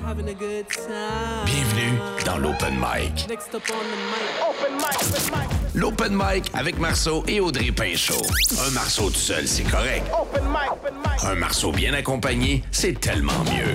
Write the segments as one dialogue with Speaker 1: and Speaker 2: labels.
Speaker 1: Bienvenue dans l'Open Mic. L'Open Mic avec Marceau et Audrey Pinchot. Un Marceau tout seul, c'est correct. Un Marceau bien accompagné, c'est tellement mieux.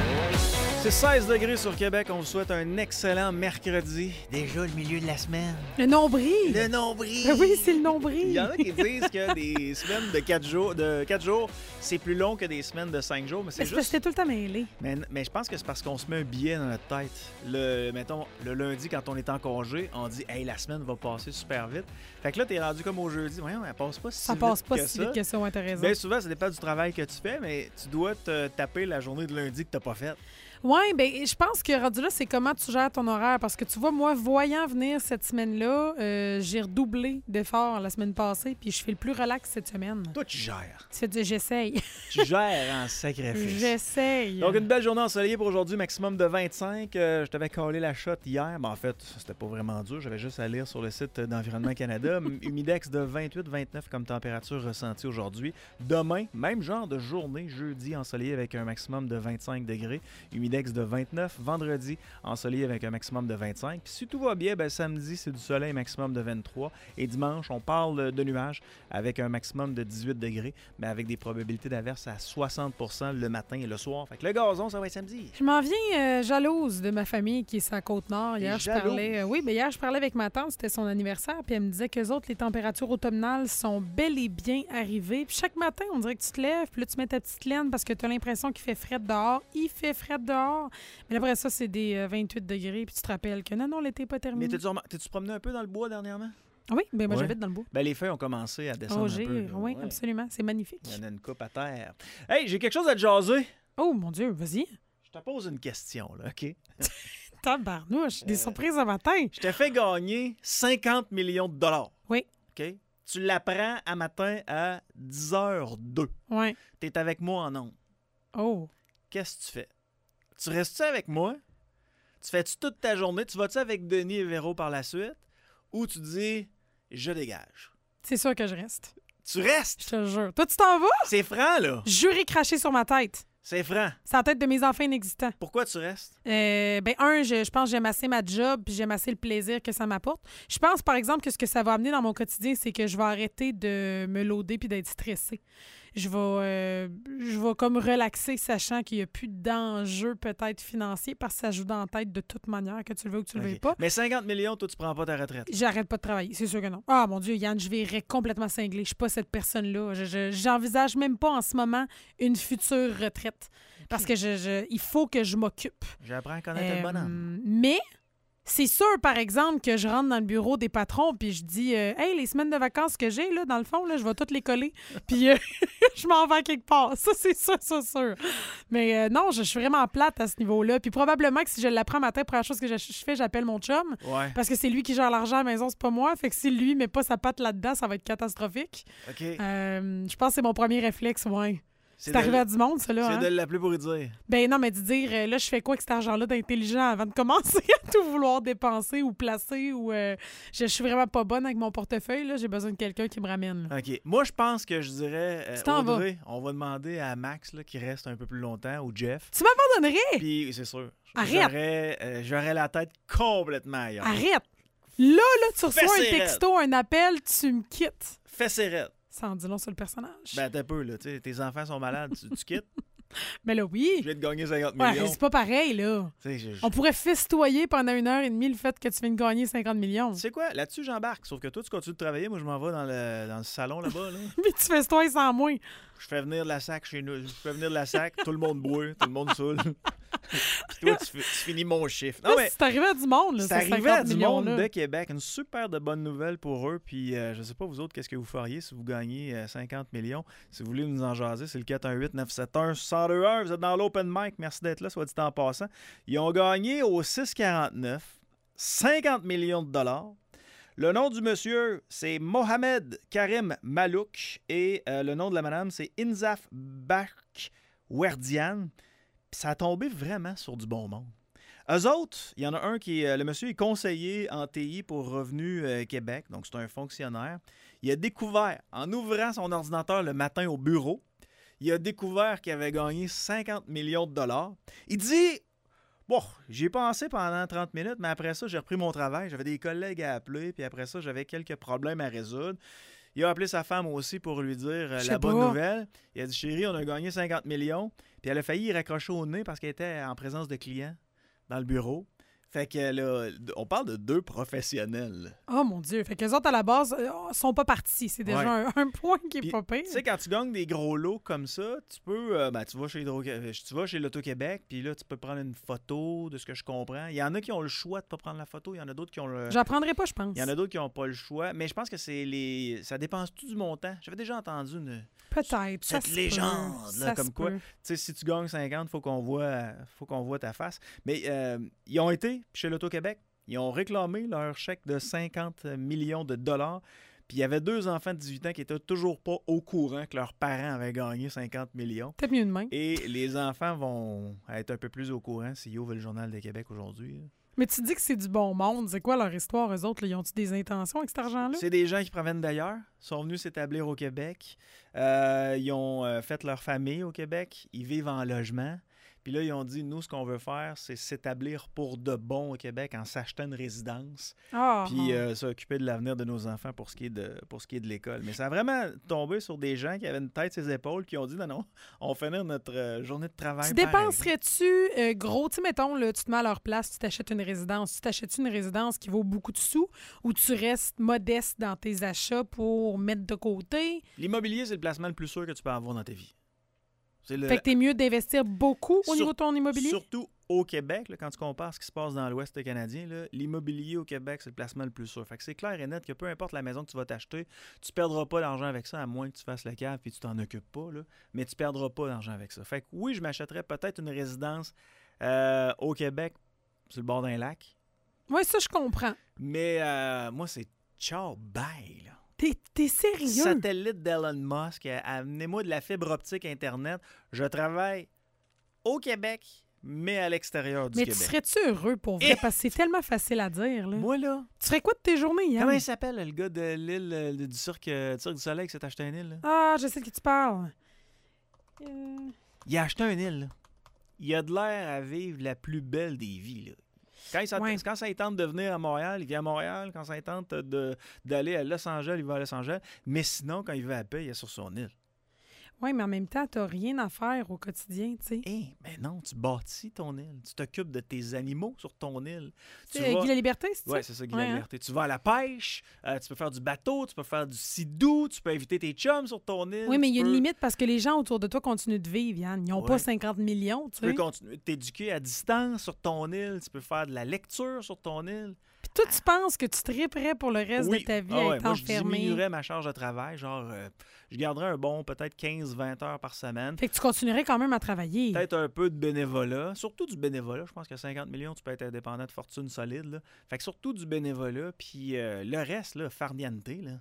Speaker 2: C'est 16 degrés sur Québec. On vous souhaite un excellent mercredi. Déjà le milieu de la semaine.
Speaker 3: Le nombril.
Speaker 2: Le nombril.
Speaker 3: Oui, c'est le nombril.
Speaker 2: Il y en a qui disent que des semaines de 4 jours, c'est plus long que des semaines de 5 jours. Mais c'est juste...
Speaker 3: C'était tout le temps mêlé.
Speaker 2: Mais je pense que c'est parce qu'on se met un billet dans notre tête. Mettons, le lundi, quand on est en congé, on dit « Hey, la semaine va passer super vite. » Fait que là, t'es rendu comme au jeudi. Voyons, elle passe pas si vite que ça.
Speaker 3: Ça passe pas si vite que ça, ouais, t'as raison.
Speaker 2: Bien souvent, ça dépend du travail que tu fais, mais tu dois te taper la journée de lundi que t'as pas faite.
Speaker 3: Oui, bien, je pense que rendu là, c'est comment tu gères ton horaire. Parce que tu vois, moi, voyant venir cette semaine-là, j'ai redoublé d'efforts la semaine passée, puis je fais le plus relax cette semaine.
Speaker 2: Toi, tu gères.
Speaker 3: J'essaye.
Speaker 2: Tu gères en sacrifice.
Speaker 3: J'essaye.
Speaker 2: Donc, une belle journée ensoleillée pour aujourd'hui, maximum de 25. Je t'avais collé la shot hier, mais en fait, c'était pas vraiment dur. J'avais juste à lire sur le site d'Environnement Canada. Humidex de 28-29 comme température ressentie aujourd'hui. Demain, même genre de journée, jeudi, ensoleillé avec un maximum de 25 degrés. Humidex de 29. Vendredi, ensoleillé avec un maximum de 25. Puis si tout va bien, ben, samedi, c'est du soleil, maximum de 23. Et dimanche, on parle de nuages avec un maximum de 18 degrés, mais avec des probabilités d'averse à 60% le matin et le soir. Fait que le gazon, ça va être samedi.
Speaker 3: Je m'en viens jalouse de ma famille qui est sur la Côte-Nord. Hier, je parlais, hier, je parlais avec ma tante, c'était son anniversaire, puis elle me disait qu'eux autres, les températures automnales sont bel et bien arrivées. Puis chaque matin, on dirait que tu te lèves, puis là, tu mets ta petite laine parce que tu as l'impression qu'il fait frais dehors. Il fait frais dehors. Mais après ça, c'est des 28 degrés, puis tu te rappelles que non, l'été n'est pas terminé.
Speaker 2: Mais t'es-tu promené un peu dans le bois dernièrement?
Speaker 3: Oui, bien moi, j'habite dans le bois.
Speaker 2: Ben, les feuilles ont commencé à descendre un peu.
Speaker 3: Oui, absolument. C'est magnifique.
Speaker 2: Il y en a une coupe à terre. Hey, j'ai quelque chose à te jaser.
Speaker 3: Oh, mon Dieu, vas-y.
Speaker 2: Je te pose une question, là, OK?
Speaker 3: Tabarnouche, des surprises à matin.
Speaker 2: Je t'ai fait gagner 50 millions de dollars.
Speaker 3: Oui.
Speaker 2: OK? Tu l'apprends à matin à 10h02.
Speaker 3: Oui.
Speaker 2: T'es avec moi en ondes.
Speaker 3: Oh.
Speaker 2: Qu'est-ce que tu fais? Tu restes-tu avec moi? Tu fais-tu toute ta journée? Tu vas-tu avec Denis et Véro par la suite? Ou tu dis, je dégage?
Speaker 3: C'est sûr que je reste.
Speaker 2: Tu restes?
Speaker 3: Je te jure. Toi, tu t'en vas?
Speaker 2: C'est franc, là.
Speaker 3: Juré craché sur ma tête.
Speaker 2: C'est franc.
Speaker 3: C'est la tête de mes enfants inexistants.
Speaker 2: Pourquoi tu restes?
Speaker 3: Je pense que j'aime assez ma job puis j'aime assez le plaisir que ça m'apporte. Je pense, par exemple, que ce que ça va amener dans mon quotidien, c'est que je vais arrêter de me loader puis d'être stressée. Je vais comme relaxer, sachant qu'il n'y a plus d'enjeu peut-être financier parce que ça joue dans la tête de toute manière, que tu le veux ou que tu le veux pas.
Speaker 2: Mais 50 millions, toi, tu prends pas ta retraite?
Speaker 3: J'arrête pas de travailler, c'est sûr que non. Ah, mon Dieu, Yann, je virais complètement cinglée. Je suis pas cette personne-là. J'envisage même pas en ce moment une future retraite parce que il faut que je m'occupe.
Speaker 2: J'apprends à connaître le bonhomme.
Speaker 3: Mais... c'est sûr, par exemple, que je rentre dans le bureau des patrons puis je dis hey, les semaines de vacances que j'ai, là, dans le fond, là, je vais toutes les coller. Puis je m'en vais quelque part. Ça, c'est sûr. Mais non, je suis vraiment plate à ce niveau-là. Puis probablement que si je l'apprends matin, première chose que je fais, j'appelle mon chum.
Speaker 2: Ouais.
Speaker 3: Parce que c'est lui qui gère l'argent à la maison, c'est pas moi. Fait que si lui met pas sa patte là-dedans, ça va être catastrophique.
Speaker 2: OK.
Speaker 3: Je pense que c'est mon premier réflexe, ouais. C'est arrivé à du monde, ça, là.
Speaker 2: C'est de l'appeler pour lui dire.
Speaker 3: Ben non, mais de dire, là, je fais quoi avec cet argent-là d'intelligent avant de commencer à tout vouloir dépenser ou placer ou... je suis vraiment pas bonne avec mon portefeuille, là. J'ai besoin de quelqu'un qui me ramène, là.
Speaker 2: OK. Moi, je pense que je dirais...
Speaker 3: Audrey,
Speaker 2: on va demander à Max, là, qui reste un peu plus longtemps, ou Jeff.
Speaker 3: Tu m'abandonnerais?
Speaker 2: Puis, c'est sûr.
Speaker 3: Arrête!
Speaker 2: J'aurais la tête complètement ailleurs.
Speaker 3: Arrête! Là, tu reçois un texto, un appel, tu me quittes.
Speaker 2: Fais ses rêves.
Speaker 3: Ça en dit long sur le personnage.
Speaker 2: Ben, t'as peu, là. Tu sais, tes enfants sont malades, tu quittes.
Speaker 3: Mais là, oui.
Speaker 2: Je vais te gagner 50
Speaker 3: ouais,
Speaker 2: millions.
Speaker 3: C'est pas pareil, là. On pourrait festoyer pendant 1h30 le fait que tu viens de gagner 50 millions.
Speaker 2: Tu sais quoi? Là-dessus, j'embarque. Sauf que toi, tu continues de travailler. Moi, je m'en vais dans le salon là-bas. Là.
Speaker 3: Mais tu festoies sans moi.
Speaker 2: Je fais venir de la sac chez nous. Je fais venir de la sac. Tout le monde boit. Tout le monde saoule. Toi, tu finis mon chiffre. Non, mais
Speaker 3: c'est arrivé à du monde. Là,
Speaker 2: c'est arrivé à du monde
Speaker 3: là.
Speaker 2: de Québec. Une super de bonne nouvelle pour eux. Puis, je sais pas, vous autres, qu'est-ce que vous feriez si vous gagnez 50 millions? Si vous voulez nous en jaser, c'est le 418-971-1021. Vous êtes dans l'Open Mic. Merci d'être là, soit dit en passant. Ils ont gagné au 649 50 millions de dollars. Le nom du monsieur, c'est Mohamed Karim Malouk. Et le nom de la madame, c'est Inzaf Bakwerdian. Puis ça a tombé vraiment sur du bon monde. Eux autres, il y en a un qui est... le monsieur est conseiller en TI pour Revenu Québec. Donc, c'est un fonctionnaire. Il a découvert, en ouvrant son ordinateur le matin au bureau, il a découvert qu'il avait gagné 50 millions de dollars. Il dit... Bon, j'y ai pensé pendant 30 minutes, mais après ça, j'ai repris mon travail. J'avais des collègues à appeler, puis après ça, j'avais quelques problèmes à résoudre. Il a appelé sa femme aussi pour lui dire la bonne nouvelle. Il a dit, chérie, on a gagné 50 millions. Puis elle a failli y raccrocher au nez parce qu'elle était en présence de clients dans le bureau. Fait que là, on parle de 2 professionnels.
Speaker 3: Oh mon Dieu. Fait qu'eux autres, à la base, sont pas partis. C'est déjà un point qui est pas pire.
Speaker 2: Tu sais, quand tu gagnes des gros lots comme ça, tu peux... tu vas chez l'Auto-Québec, puis là, tu peux prendre une photo de ce que je comprends. Il y en a qui ont le choix de pas prendre la photo. Il y en a d'autres qui ont le...
Speaker 3: J'apprendrai pas, je pense.
Speaker 2: Il y en a d'autres qui n'ont pas le choix. Mais je pense que ça dépense tout du montant. J'avais déjà entendu
Speaker 3: peut-être
Speaker 2: cette légende, là, comme quoi. Tu sais, si tu gagnes 50, faut qu'on voit ta face. Mais ils ont été chez l'Auto-Québec. Ils ont réclamé leur chèque de 50 millions de dollars. Puis il y avait 2 enfants de 18 ans qui n'étaient toujours pas au courant que leurs parents avaient gagné 50 millions.
Speaker 3: Peut-être mieux de même.
Speaker 2: Et les enfants vont être un peu plus au courant s'ils ouvrent le Journal de Québec aujourd'hui.
Speaker 3: Mais tu dis que c'est du bon monde. C'est quoi leur histoire, eux autres? Là? Ils ont-ils des intentions avec cet argent-là?
Speaker 2: C'est des gens qui proviennent d'ailleurs, sont venus s'établir au Québec. Ils ont fait leur famille au Québec. Ils vivent en logement. Puis là, ils ont dit, nous, ce qu'on veut faire, c'est s'établir pour de bon au Québec en s'achetant une résidence. Puis s'occuper de l'avenir de nos enfants pour ce qui est de l'école. Mais ça a vraiment tombé sur des gens qui avaient une tête sur les épaules, qui ont dit, non, on va finir notre journée de travail.
Speaker 3: Tu dépenserais-tu gros? Tu sais, mettons, là, tu te mets à leur place, tu t'achètes une résidence. Tu t'achètes une résidence qui vaut beaucoup de sous ou tu restes modeste dans tes achats pour mettre de côté?
Speaker 2: L'immobilier, c'est le placement le plus sûr que tu peux avoir dans ta vie.
Speaker 3: Fait que t'es mieux d'investir beaucoup au niveau de ton immobilier?
Speaker 2: Surtout au Québec, là, quand tu compares ce qui se passe dans l'Ouest canadien, là, l'immobilier au Québec, c'est le placement le plus sûr. Fait que c'est clair et net que peu importe la maison que tu vas t'acheter, tu ne perdras pas d'argent avec ça, à moins que tu fasses le cave et tu t'en occupes pas. Là, mais tu ne perdras pas d'argent avec ça. Fait que oui, je m'achèterais peut-être une résidence au Québec, sur le bord d'un lac.
Speaker 3: Oui, ça, je comprends.
Speaker 2: Mais moi, c'est ciao, bye, là.
Speaker 3: T'es sérieux?
Speaker 2: Satellite d'Elon Musk, amenez-moi de la fibre optique Internet. Je travaille au Québec, mais à l'extérieur du Québec.
Speaker 3: Mais tu serais-tu heureux pour vrai? Parce que c'est tellement facile à dire. Là.
Speaker 2: Moi, là...
Speaker 3: Tu ferais quoi de tes journées, Yann?
Speaker 2: Comment il s'appelle, le gars de l'île du Cirque du Soleil qui s'est acheté une île? Là?
Speaker 3: Ah, je sais de qui tu parles.
Speaker 2: Il a acheté une île. Là. Il a de l'air à vivre la plus belle des vies, là. Quand ça il tente de venir à Montréal, il vient à Montréal. Quand ça il tente d'aller à Los Angeles, il va à Los Angeles. Mais sinon, quand il veut à paix, il est sur son île.
Speaker 3: Oui, mais en même temps, tu n'as rien à faire au quotidien, tu sais.
Speaker 2: Mais non, tu bâtis ton île. Tu t'occupes de tes animaux sur ton île.
Speaker 3: C'est Guy Laliberté, c'est ça?
Speaker 2: Oui, c'est ça, Guy Laliberté. Tu vas à la pêche, tu peux faire du bateau, tu peux faire du sidou, tu peux inviter tes chums sur ton île.
Speaker 3: Oui, mais il y a une limite parce que les gens autour de toi continuent de vivre, Yann. Ils n'ont pas 50 millions, tu sais.
Speaker 2: Tu peux continuer de t'éduquer à distance sur ton île. Tu peux faire de la lecture sur ton île.
Speaker 3: Puis toi, tu penses que tu triperais pour le reste de ta vie à être enfermé?
Speaker 2: Moi, je diminuerais ma charge de travail. Genre, je garderais un bon peut-être 15-20 heures par semaine.
Speaker 3: Fait que tu continuerais quand même à travailler.
Speaker 2: Peut-être un peu de bénévolat. Surtout du bénévolat. Je pense qu'à 50 millions, tu peux être indépendant de fortune solide. Là. Fait que surtout du bénévolat. Puis le reste, là, farniente, là.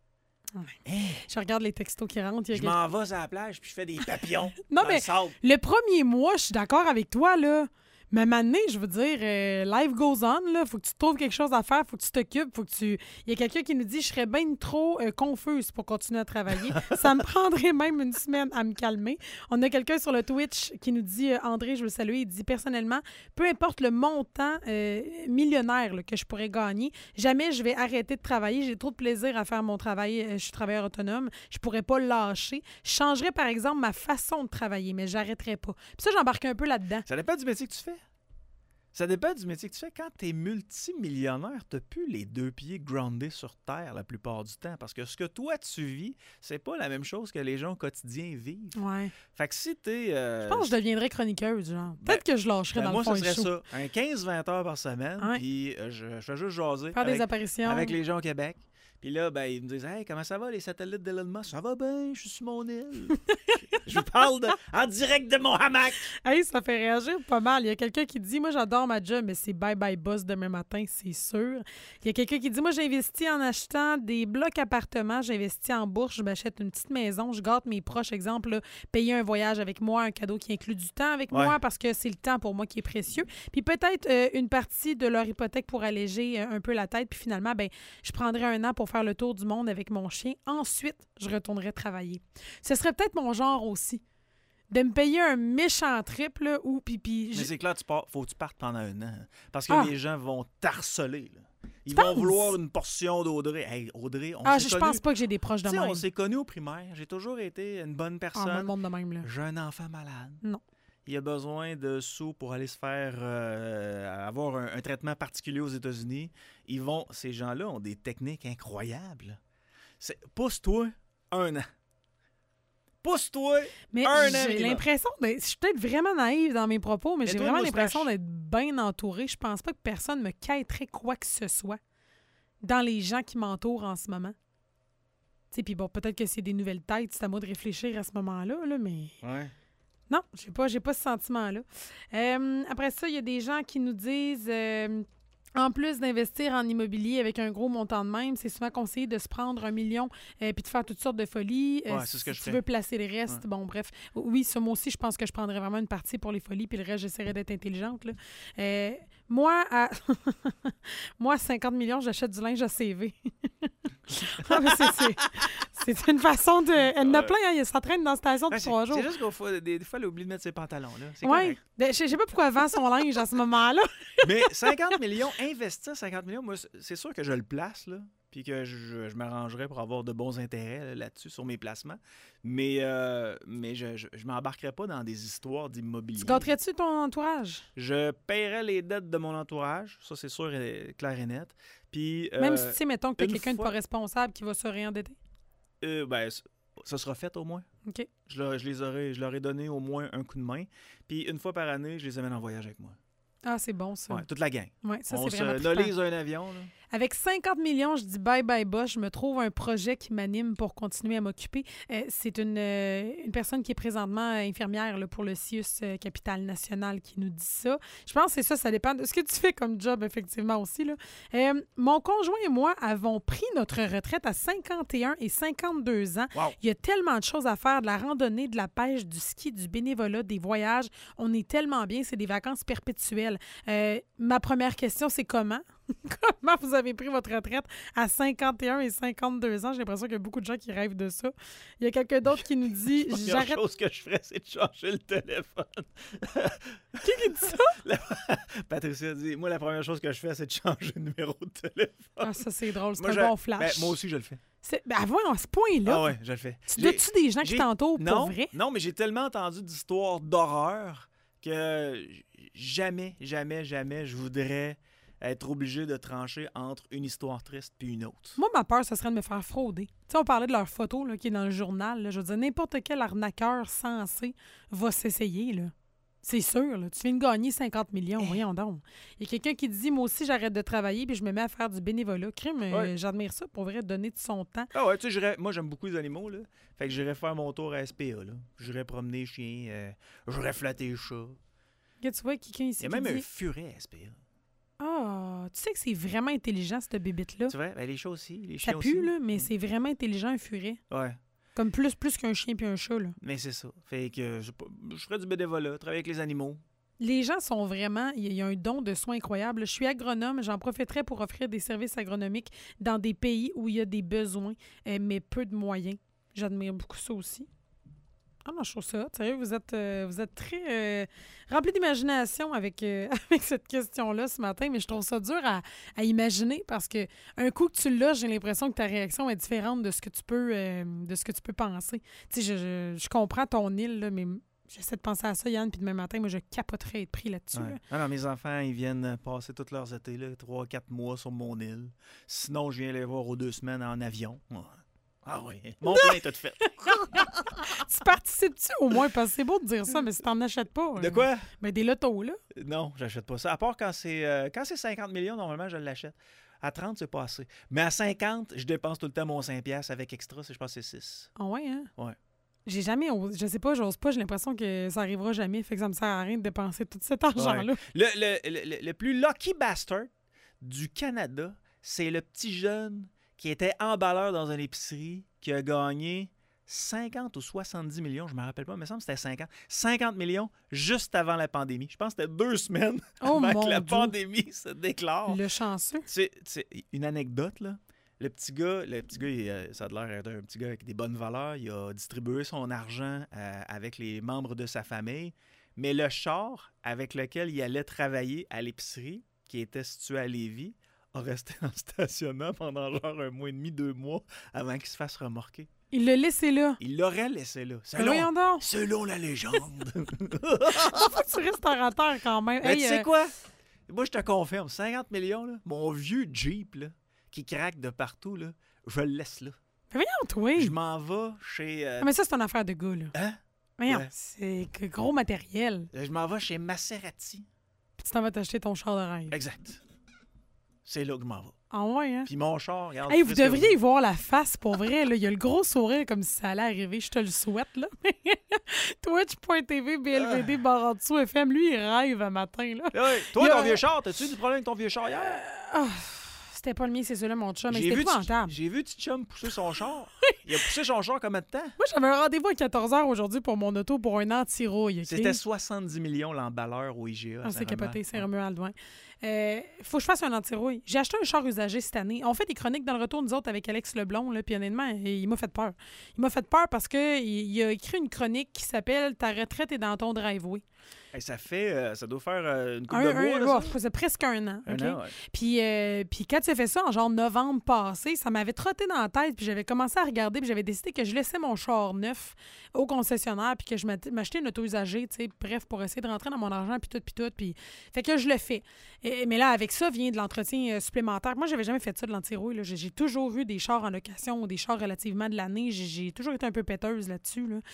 Speaker 3: Je regarde les textos qui rentrent.
Speaker 2: Je m'en vais à la plage puis je fais des papillons.
Speaker 3: Non, mais le premier mois, je suis d'accord avec toi, là. Mais maintenant, je veux dire, life goes on, là. Faut que tu trouves quelque chose à faire, faut que tu t'occupes, Il y a quelqu'un qui nous dit « Je serais bien trop confuse pour continuer à travailler. Ça me prendrait même une semaine à me calmer. » On a quelqu'un sur le Twitch qui nous dit « André, je veux le saluer. » Il dit « Personnellement, peu importe le montant millionnaire là, que je pourrais gagner, jamais je vais arrêter de travailler. J'ai trop de plaisir à faire mon travail. Je suis travailleur autonome. Je pourrais pas le lâcher. Je changerais, par exemple, ma façon de travailler, mais j'arrêterais pas. » Puis ça, j'embarque un peu là-dedans.
Speaker 2: Ça dépend du métier que tu fais. Ça dépend du métier que tu fais. Quand tu es multimillionnaire, tu n'as plus les 2 pieds groundés sur terre la plupart du temps. Parce que ce que toi, tu vis, c'est pas la même chose que les gens au quotidien vivent.
Speaker 3: Ouais.
Speaker 2: Fait que si tu es...
Speaker 3: Je pense que je deviendrais chroniqueuse, genre. Peut-être que je lâcherais dans le fond.
Speaker 2: Moi, ce serait ça. Un 15-20 heures par semaine, puis je fais juste jaser.
Speaker 3: Faire des apparitions.
Speaker 2: Avec les gens au Québec. Puis là, ils me disent « Hey, comment ça va, les satellites d'Elon Musk? Ça va bien, je suis sur mon île. » Je parle en direct de mon hamac.
Speaker 3: Hey, ça fait réagir pas mal. Il y a quelqu'un qui dit « Moi, j'adore ma job, mais c'est bye-bye boss demain matin, c'est sûr. » Il y a quelqu'un qui dit « Moi, j'investis en achetant des blocs appartements, j'investis en bourse, je m'achète une petite maison, je gâte mes proches, exemple, là, payer un voyage avec moi, un cadeau qui inclut du temps avec moi, parce que c'est le temps pour moi qui est précieux. Puis peut-être une partie de leur hypothèque pour alléger un peu la tête. Puis finalement, je prendrai un an pour faire le tour du monde avec mon chien. Ensuite, je retournerai travailler. Ce serait peut-être mon genre aussi. de me payer un méchant trip, là, où...
Speaker 2: Mais c'est clair, faut que tu partes pendant 1 an. Parce que les gens vont t'harceler, là. Ils vont vouloir une portion d'Audrey. Hey, Audrey,
Speaker 3: je pense pas que j'ai des proches de même.
Speaker 2: On s'est connus au primaire. J'ai toujours été une bonne personne.
Speaker 3: Le monde de même, là.
Speaker 2: J'ai un enfant malade.
Speaker 3: Non.
Speaker 2: Il a besoin de sous pour aller se faire avoir un traitement particulier aux États-Unis. Ces gens-là ont des techniques incroyables. Pousse-toi 1 an. Pousse-toi
Speaker 3: mais
Speaker 2: un an.
Speaker 3: J'ai l'impression, je suis peut-être vraiment naïve dans mes propos, mais j'ai vraiment l'impression d'être bien entourée. Je pense pas que personne me quêterait quoi que ce soit dans les gens qui m'entourent en ce moment. Tu sais, puis bon, peut-être que c'est des nouvelles têtes, c'est à moi de réfléchir à ce moment-là, là, mais...
Speaker 2: Ouais.
Speaker 3: Non, j'ai pas ce sentiment-là. Après ça, il y a des gens qui nous disent... en plus d'investir en immobilier avec un gros montant de même, c'est souvent conseillé de se prendre 1 million puis de faire toutes sortes de folies.
Speaker 2: C'est ce que je fais.
Speaker 3: Tu veux placer le reste, bon, bref. Oui, ça, moi aussi, je pense que je prendrais vraiment une partie pour les folies, puis le reste, j'essaierais d'être intelligente. Là. Moi, à 50 millions, j'achète du linge à CV. C'est une façon de... Elle en a plein, hein, il s'entraîne dans la station depuis 3 jours.
Speaker 2: C'est juste des fois, elle oublie de mettre ses pantalons.
Speaker 3: Oui, je sais pas pourquoi elle vend son linge à ce moment-là.
Speaker 2: Mais 50 millions, investir 50 millions, moi, c'est sûr que je le place, là, puis que je m'arrangerais pour avoir de bons intérêts là-dessus sur mes placements. Mais je m'embarquerais pas dans des histoires d'immobilier.
Speaker 3: Tu gâterais-tu ton entourage?
Speaker 2: Je paierais les dettes de mon entourage, ça c'est sûr, clair et net. Puis,
Speaker 3: même si tu sais, mettons que tu as quelqu'un de pas responsable qui va se réendetter?
Speaker 2: Ça sera fait au moins.
Speaker 3: OK.
Speaker 2: Je leur ai donné au moins un coup de main. Puis une fois par année, je les amène en voyage avec moi.
Speaker 3: Ah, c'est bon, ça.
Speaker 2: Oui, toute la gang.
Speaker 3: Ouais, ça,
Speaker 2: on
Speaker 3: c'est vraiment
Speaker 2: se lolise un avion. Là.
Speaker 3: Avec 50 millions, je dis bye boss. Je me trouve un projet qui m'anime pour continuer à m'occuper. C'est une personne qui est présentement infirmière là, pour le CIUS Capitale Nationale qui nous dit ça. Je pense que c'est ça dépend de ce que tu fais comme job, effectivement, aussi. Là. Mon conjoint et moi avons pris notre retraite à 51 et 52 ans.
Speaker 2: Wow.
Speaker 3: Il y a tellement de choses à faire, de la randonnée, de la pêche, du ski, du bénévolat, des voyages. On est tellement bien, c'est des vacances perpétuelles. Ma première question, c'est comment? Comment vous avez pris votre retraite à 51 et 52 ans? J'ai l'impression qu'il y a beaucoup de gens qui rêvent de ça. Il y a quelqu'un d'autre qui nous dit...
Speaker 2: La première chose que je ferais, c'est de changer le téléphone.
Speaker 3: Qui dit ça?
Speaker 2: Patricia dit, moi, la première chose que je fais, c'est de changer le numéro de téléphone.
Speaker 3: Ah, ça, c'est drôle. C'est un bon flash.
Speaker 2: Moi aussi, je le fais.
Speaker 3: Voyons, à ce point-là.
Speaker 2: Ah ouais, je le fais.
Speaker 3: As-tu des gens qui t'entourent pour vrai?
Speaker 2: Non, mais j'ai tellement entendu d'histoires d'horreur que jamais je voudrais être obligé de trancher entre une histoire triste puis une autre.
Speaker 3: Moi, ma peur, ce serait de me faire frauder. Tu sais, on parlait de leur photo là, qui est dans le journal. Là. Je veux dire, n'importe quel arnaqueur sensé va s'essayer. Là. C'est sûr. Là. Tu viens de gagner 50 millions. Voyons donc. Il y a quelqu'un qui dit, moi aussi, j'arrête de travailler puis je me mets à faire du bénévolat. Crime, j'admire ça pour vrai, donner de son temps.
Speaker 2: Ah ouais, tu sais, moi, j'aime beaucoup les animaux. Là. Fait que j'irais faire mon tour à SPA. Là. J'irais promener les chiens. J'irais flatter les chats.
Speaker 3: Tu vois, quelqu'un ici.
Speaker 2: Il y a même un furet à SPA.
Speaker 3: Ah, tu sais que c'est vraiment intelligent, cette bébite-là.
Speaker 2: Tu vois, les chats aussi. Les
Speaker 3: ça
Speaker 2: chiens
Speaker 3: pue,
Speaker 2: aussi.
Speaker 3: Là, mais c'est vraiment intelligent, un furet.
Speaker 2: Ouais.
Speaker 3: Comme plus qu'un chien puis un chat, là.
Speaker 2: Mais c'est ça. Fait que je ferais du bénévolat, travailler avec les animaux.
Speaker 3: Les gens sont vraiment... Il y a un don de soins incroyable. Je suis agronome. J'en profiterais pour offrir des services agronomiques dans des pays où il y a des besoins, mais peu de moyens. J'admire beaucoup ça aussi. Ah non, je trouve ça. Sérieux, vous êtes très rempli d'imagination avec cette question-là ce matin, mais je trouve ça dur à imaginer parce que un coup que tu l'as, j'ai l'impression que ta réaction est différente de ce que tu peux penser. Tu sais, je comprends ton île, là, mais j'essaie de penser à ça, Yann, puis demain matin, moi, je capoterais être pris là-dessus.
Speaker 2: Ouais.
Speaker 3: Là.
Speaker 2: Alors, mes enfants, ils viennent passer tous leurs étés, 3-4 mois sur mon île. Sinon, je viens les voir aux 2 semaines en avion. Ouais. Ah oui, mon plein est tout fait.
Speaker 3: Tu participes-tu au moins? Parce que c'est beau de dire ça, mais si t'en achètes pas...
Speaker 2: De quoi?
Speaker 3: Ben des lotos, là.
Speaker 2: Non, j'achète pas ça. À part quand c'est 50 millions, normalement, je l'achète. À 30, c'est pas assez. Mais à 50, je dépense tout le temps mon 5$ avec extra, je pense que c'est 6.
Speaker 3: Ah ouais, hein?
Speaker 2: Ouais.
Speaker 3: J'ai jamais... Je sais pas, j'ose pas. J'ai l'impression que ça arrivera jamais. Fait que ça me sert à rien de dépenser tout cet argent-là.
Speaker 2: Ouais. Le plus lucky bastard du Canada, c'est le petit jeune qui était emballeur dans une épicerie, qui a gagné 50 ou 70 millions, je ne me rappelle pas, mais il me semble que c'était 50. 50 millions juste avant la pandémie. Je pense que c'était 2 semaines avant que la pandémie se déclare.
Speaker 3: Le chanceux.
Speaker 2: C'est une anecdote, là. Le petit gars, ça a l'air d'être un petit gars avec des bonnes valeurs. Il a distribué son argent avec les membres de sa famille. Mais le char avec lequel il allait travailler à l'épicerie, qui était situé à Lévis, a resté en stationnement pendant genre 1 mois et demi, 2 mois, avant qu'il se fasse remorquer.
Speaker 3: Il l'a laissé là.
Speaker 2: Il l'aurait laissé là. Selon la légende.
Speaker 3: Faut que tu restaurateur quand même.
Speaker 2: Ben, tu sais quoi? Moi, je te confirme, 50 millions, là, mon vieux Jeep là, qui craque de partout, là, je le laisse là.
Speaker 3: Mais voyons, toi.
Speaker 2: Je m'en vais chez...
Speaker 3: Mais ça, c'est une affaire de gars, là.
Speaker 2: Hein?
Speaker 3: Voyons,
Speaker 2: Ouais.
Speaker 3: c'est gros matériel.
Speaker 2: Je m'en vais chez Maserati.
Speaker 3: Puis tu t'en vas t'acheter ton char de rêve.
Speaker 2: Exact. C'est là que je m'en vais.
Speaker 3: Ah ouais, hein?
Speaker 2: Puis mon char, regarde...
Speaker 3: Hey, vous devriez y voir la face, pour vrai. Là. Il y a le gros sourire comme si ça allait arriver. Je te le souhaite, là. Twitch.tv, BLVD, barre en dessous, FM. Lui, il rêve un matin, là.
Speaker 2: Hey, toi, ton vieux char, t'as-tu eu du problème avec ton vieux char hier?
Speaker 3: C'était pas le mien, c'est celui-là, mon chum. Mais c'était épouvantable.
Speaker 2: J'ai vu petit chum pousser son char. Il a poussé son char combien de temps?
Speaker 3: Moi, j'avais un rendez-vous à 14h aujourd'hui pour mon auto pour un anti-rouille. Okay?
Speaker 2: C'était 70 millions l'emballeur au IGA.
Speaker 3: Ah, c'est capoté, c'est Romuald, ouais. Faut que je fasse un anti-rouille. J'ai acheté un char usagé cette année. On fait des chroniques dans le retour, nous autres, avec Alex Leblond, là, puis honnêtement, il m'a fait peur. Il m'a fait peur parce qu'il a écrit une chronique qui s'appelle « Ta retraite est dans ton driveway ».
Speaker 2: Hey, ça doit faire une couple de mois. Là, ça
Speaker 3: faisait presque un an.
Speaker 2: Un
Speaker 3: okay?
Speaker 2: an, ouais.
Speaker 3: Puis quand tu as fait ça en genre novembre passé, ça m'avait trotté dans la tête. Puis j'avais commencé à regarder. Puis j'avais décidé que je laissais mon char neuf au concessionnaire. Puis que je m'achetais une auto usagée. Bref, pour essayer de rentrer dans mon argent. Puis tout. Puis fait que je le fais. Mais là, avec ça vient de l'entretien supplémentaire. Moi, j'avais jamais fait ça de l'anti-rouille. J'ai toujours eu des chars en location ou des chars relativement de l'année. J'ai toujours été un peu péteuse là-dessus. Là.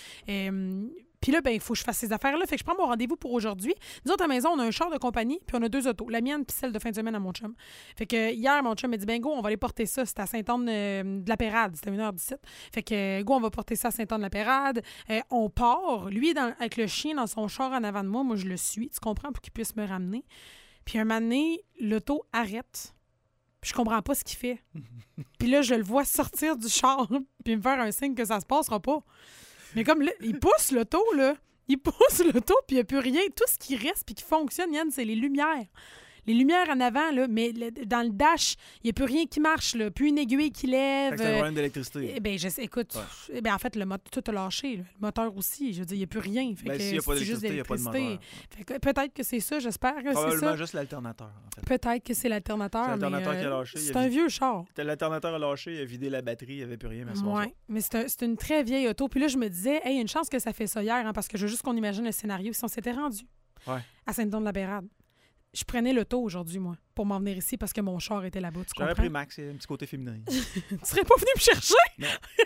Speaker 3: Puis là, ben, il faut que je fasse ces affaires-là. Fait que je prends mon rendez-vous pour aujourd'hui. Nous autres, à la maison, on a un char de compagnie, puis on a 2 autos. La mienne, puis celle de fin de semaine à mon chum. Fait que hier, mon chum m'a dit, ben, go, on va aller porter ça. C'était à Sainte-Anne-de-la-Pérade. C'était 1h17. Fait que, go, on va porter ça à Sainte-Anne-de-la-Pérade. On part. Lui, avec le chien dans son char en avant de moi. Moi, je le suis. Tu comprends? Pour qu'il puisse me ramener. Puis un moment donné, l'auto arrête. Puis je comprends pas ce qu'il fait. Puis là, je le vois sortir du char, puis me faire un signe que ça se passera pas. Mais comme là, il pousse l'auto, là. Il pousse l'auto, puis il n'y a plus rien. Tout ce qui reste puis qui fonctionne, Yann, c'est les lumières. Les lumières en avant, là, mais dans le dash, il n'y a plus rien qui marche, là. Plus une aiguille qui lève.
Speaker 2: C'est un problème d'électricité.
Speaker 3: Ben, écoute, en fait, le moteur, tout a lâché. Là. Le moteur aussi. Je veux dire, il n'y a plus rien. Fait que
Speaker 2: s'il n'y a pas d'électricité, il n'y a pas de moteur.
Speaker 3: Fait que, peut-être que c'est ça, j'espère que c'est ça.
Speaker 2: Probablement juste l'alternateur, en fait.
Speaker 3: Peut-être que c'est l'alternateur.
Speaker 2: C'est l'alternateur qui a lâché.
Speaker 3: C'est un vieux char.
Speaker 2: L'alternateur a lâché, il a vidé la batterie, il n'y avait plus rien.
Speaker 3: Oui, mais c'est une très vieille auto. Puis là, je me disais, hey, il y a une chance que ça fait ça hier, hein, parce que je veux juste qu'on imagine le scénario. Si on s'était rendu à Sainte-Anne-de-la-Pérade, je prenais l'auto aujourd'hui, moi, pour m'en venir ici parce que mon char était là-bas.
Speaker 2: J'aurais pris Max, c'est un petit côté féminin.
Speaker 3: Tu serais pas venu me chercher?
Speaker 2: Non.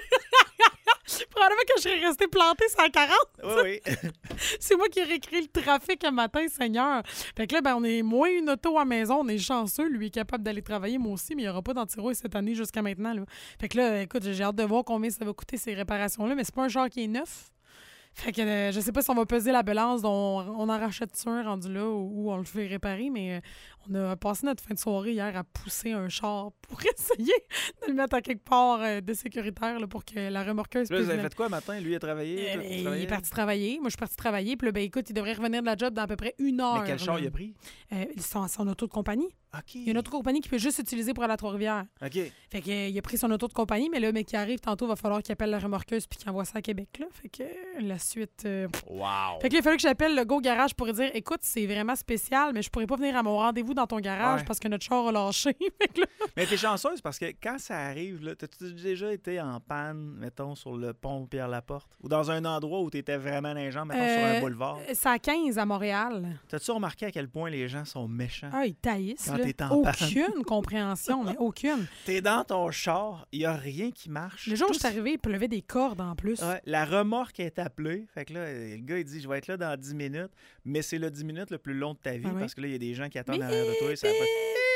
Speaker 3: Probablement que je serais restée plantée sur la 40.
Speaker 2: Oui.
Speaker 3: C'est moi qui ai réécrit le trafic un matin, Seigneur. Fait que là, ben, on est moins une auto à la maison. On est chanceux. Lui est capable d'aller travailler, moi aussi, mais il n'y aura pas d'anti-rouille cette année jusqu'à maintenant. Là. Fait que là, écoute, j'ai hâte de voir combien ça va coûter ces réparations-là, mais c'est pas un char qui est neuf. Fait que je sais pas si on va peser la balance, on en rachète un rendu là ou on le fait réparer, mais on a passé notre fin de soirée hier à pousser un char pour essayer de le mettre à quelque part de sécuritaire là, pour que la remorqueuse puisse...
Speaker 2: Là, vous avez fait quoi matin? Lui, il a travaillé?
Speaker 3: Il est parti travailler. Moi, je suis partie travailler. Puis là, ben écoute, il devrait revenir de la job dans à peu près 1 heure.
Speaker 2: Mais quel char il a pris?
Speaker 3: Son auto de compagnie.
Speaker 2: OK.
Speaker 3: Il y a une auto de compagnie qui peut juste utiliser pour aller à Trois-Rivières.
Speaker 2: OK.
Speaker 3: Fait qu'il a pris son auto de compagnie, mais là, le mec qui arrive tantôt, va falloir qu'il appelle la remorqueuse puis qu'il envoie ça à Québec. Là. Fait que la suite...
Speaker 2: Wow!
Speaker 3: Fait que là, il fallait que j'appelle le Go Garage pour dire, écoute, c'est vraiment spécial, mais je pourrais pas venir à mon rendez-vous dans ton garage parce que notre char a lâché.
Speaker 2: Mais t'es chanceuse parce que quand ça arrive, là, t'as-tu déjà été en panne, mettons, sur le pont Pierre-Laporte? Ou dans un endroit où t'étais vraiment dans les jambes, mettons, sur un boulevard?
Speaker 3: C'est à 15 à Montréal.
Speaker 2: T'as-tu remarqué à quel point les gens sont méchants?
Speaker 3: Ah, ils taillissent,
Speaker 2: quand
Speaker 3: là.
Speaker 2: T'es en panne.
Speaker 3: Aucune compréhension, mais aucune.
Speaker 2: T'es dans ton char, il n'y a rien qui marche.
Speaker 3: Le jour où je suis arrivé, il pleuvait des cordes en plus.
Speaker 2: Ouais, la remorque est appelée. Fait que là, le gars, il dit, je vais être là dans 10 minutes, mais c'est le 10 minutes le plus long de ta vie parce que là, il y a des gens qui attendent derrière de toi et ça fait...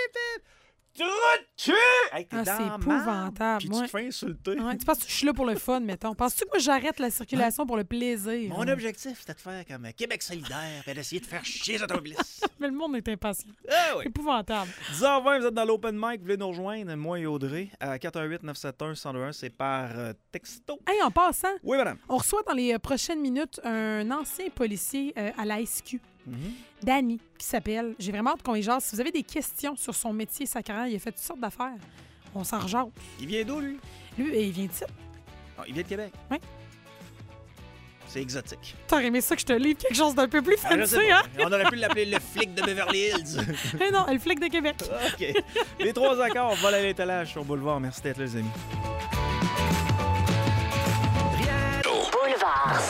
Speaker 2: Hey,
Speaker 3: c'est épouvantable.
Speaker 2: Puis tu te fais insulter.
Speaker 3: Ouais, tu penses que je suis là pour le fun, mettons? Penses-tu que moi, j'arrête la circulation pour le plaisir?
Speaker 2: Mon objectif, c'était de faire comme Québec solidaire et d'essayer de faire chier les automobilistes.
Speaker 3: Mais le monde est impatient.
Speaker 2: Ah oui.
Speaker 3: Épouvantable.
Speaker 2: 10h20, vous êtes dans l'Open Mic. Vous voulez nous rejoindre, moi et Audrey, à 418-971-1021. C'est par texto.
Speaker 3: Hey, en passant,
Speaker 2: oui, madame.
Speaker 3: On reçoit dans les prochaines minutes un ancien policier à la SQ. Danny, qui s'appelle. J'ai vraiment hâte qu'on y jase. Si vous avez des questions sur son métier, sa carrière, il a fait toutes sortes d'affaires. On s'en rejase.
Speaker 2: Il vient d'où, lui?
Speaker 3: Lui, il vient d'ici.
Speaker 2: Ah, il vient de Québec.
Speaker 3: Oui.
Speaker 2: C'est exotique.
Speaker 3: T'aurais aimé ça que je te livre quelque chose d'un peu plus
Speaker 2: Ah, je
Speaker 3: fancy,
Speaker 2: sais pas.
Speaker 3: hein?
Speaker 2: On aurait pu l'appeler le flic de Beverly Hills.
Speaker 3: Eh non, le flic de Québec.
Speaker 2: OK. Les 3 accords volent à l'étalage sur Boulevard. Merci d'être là, les amis.
Speaker 4: Boulevard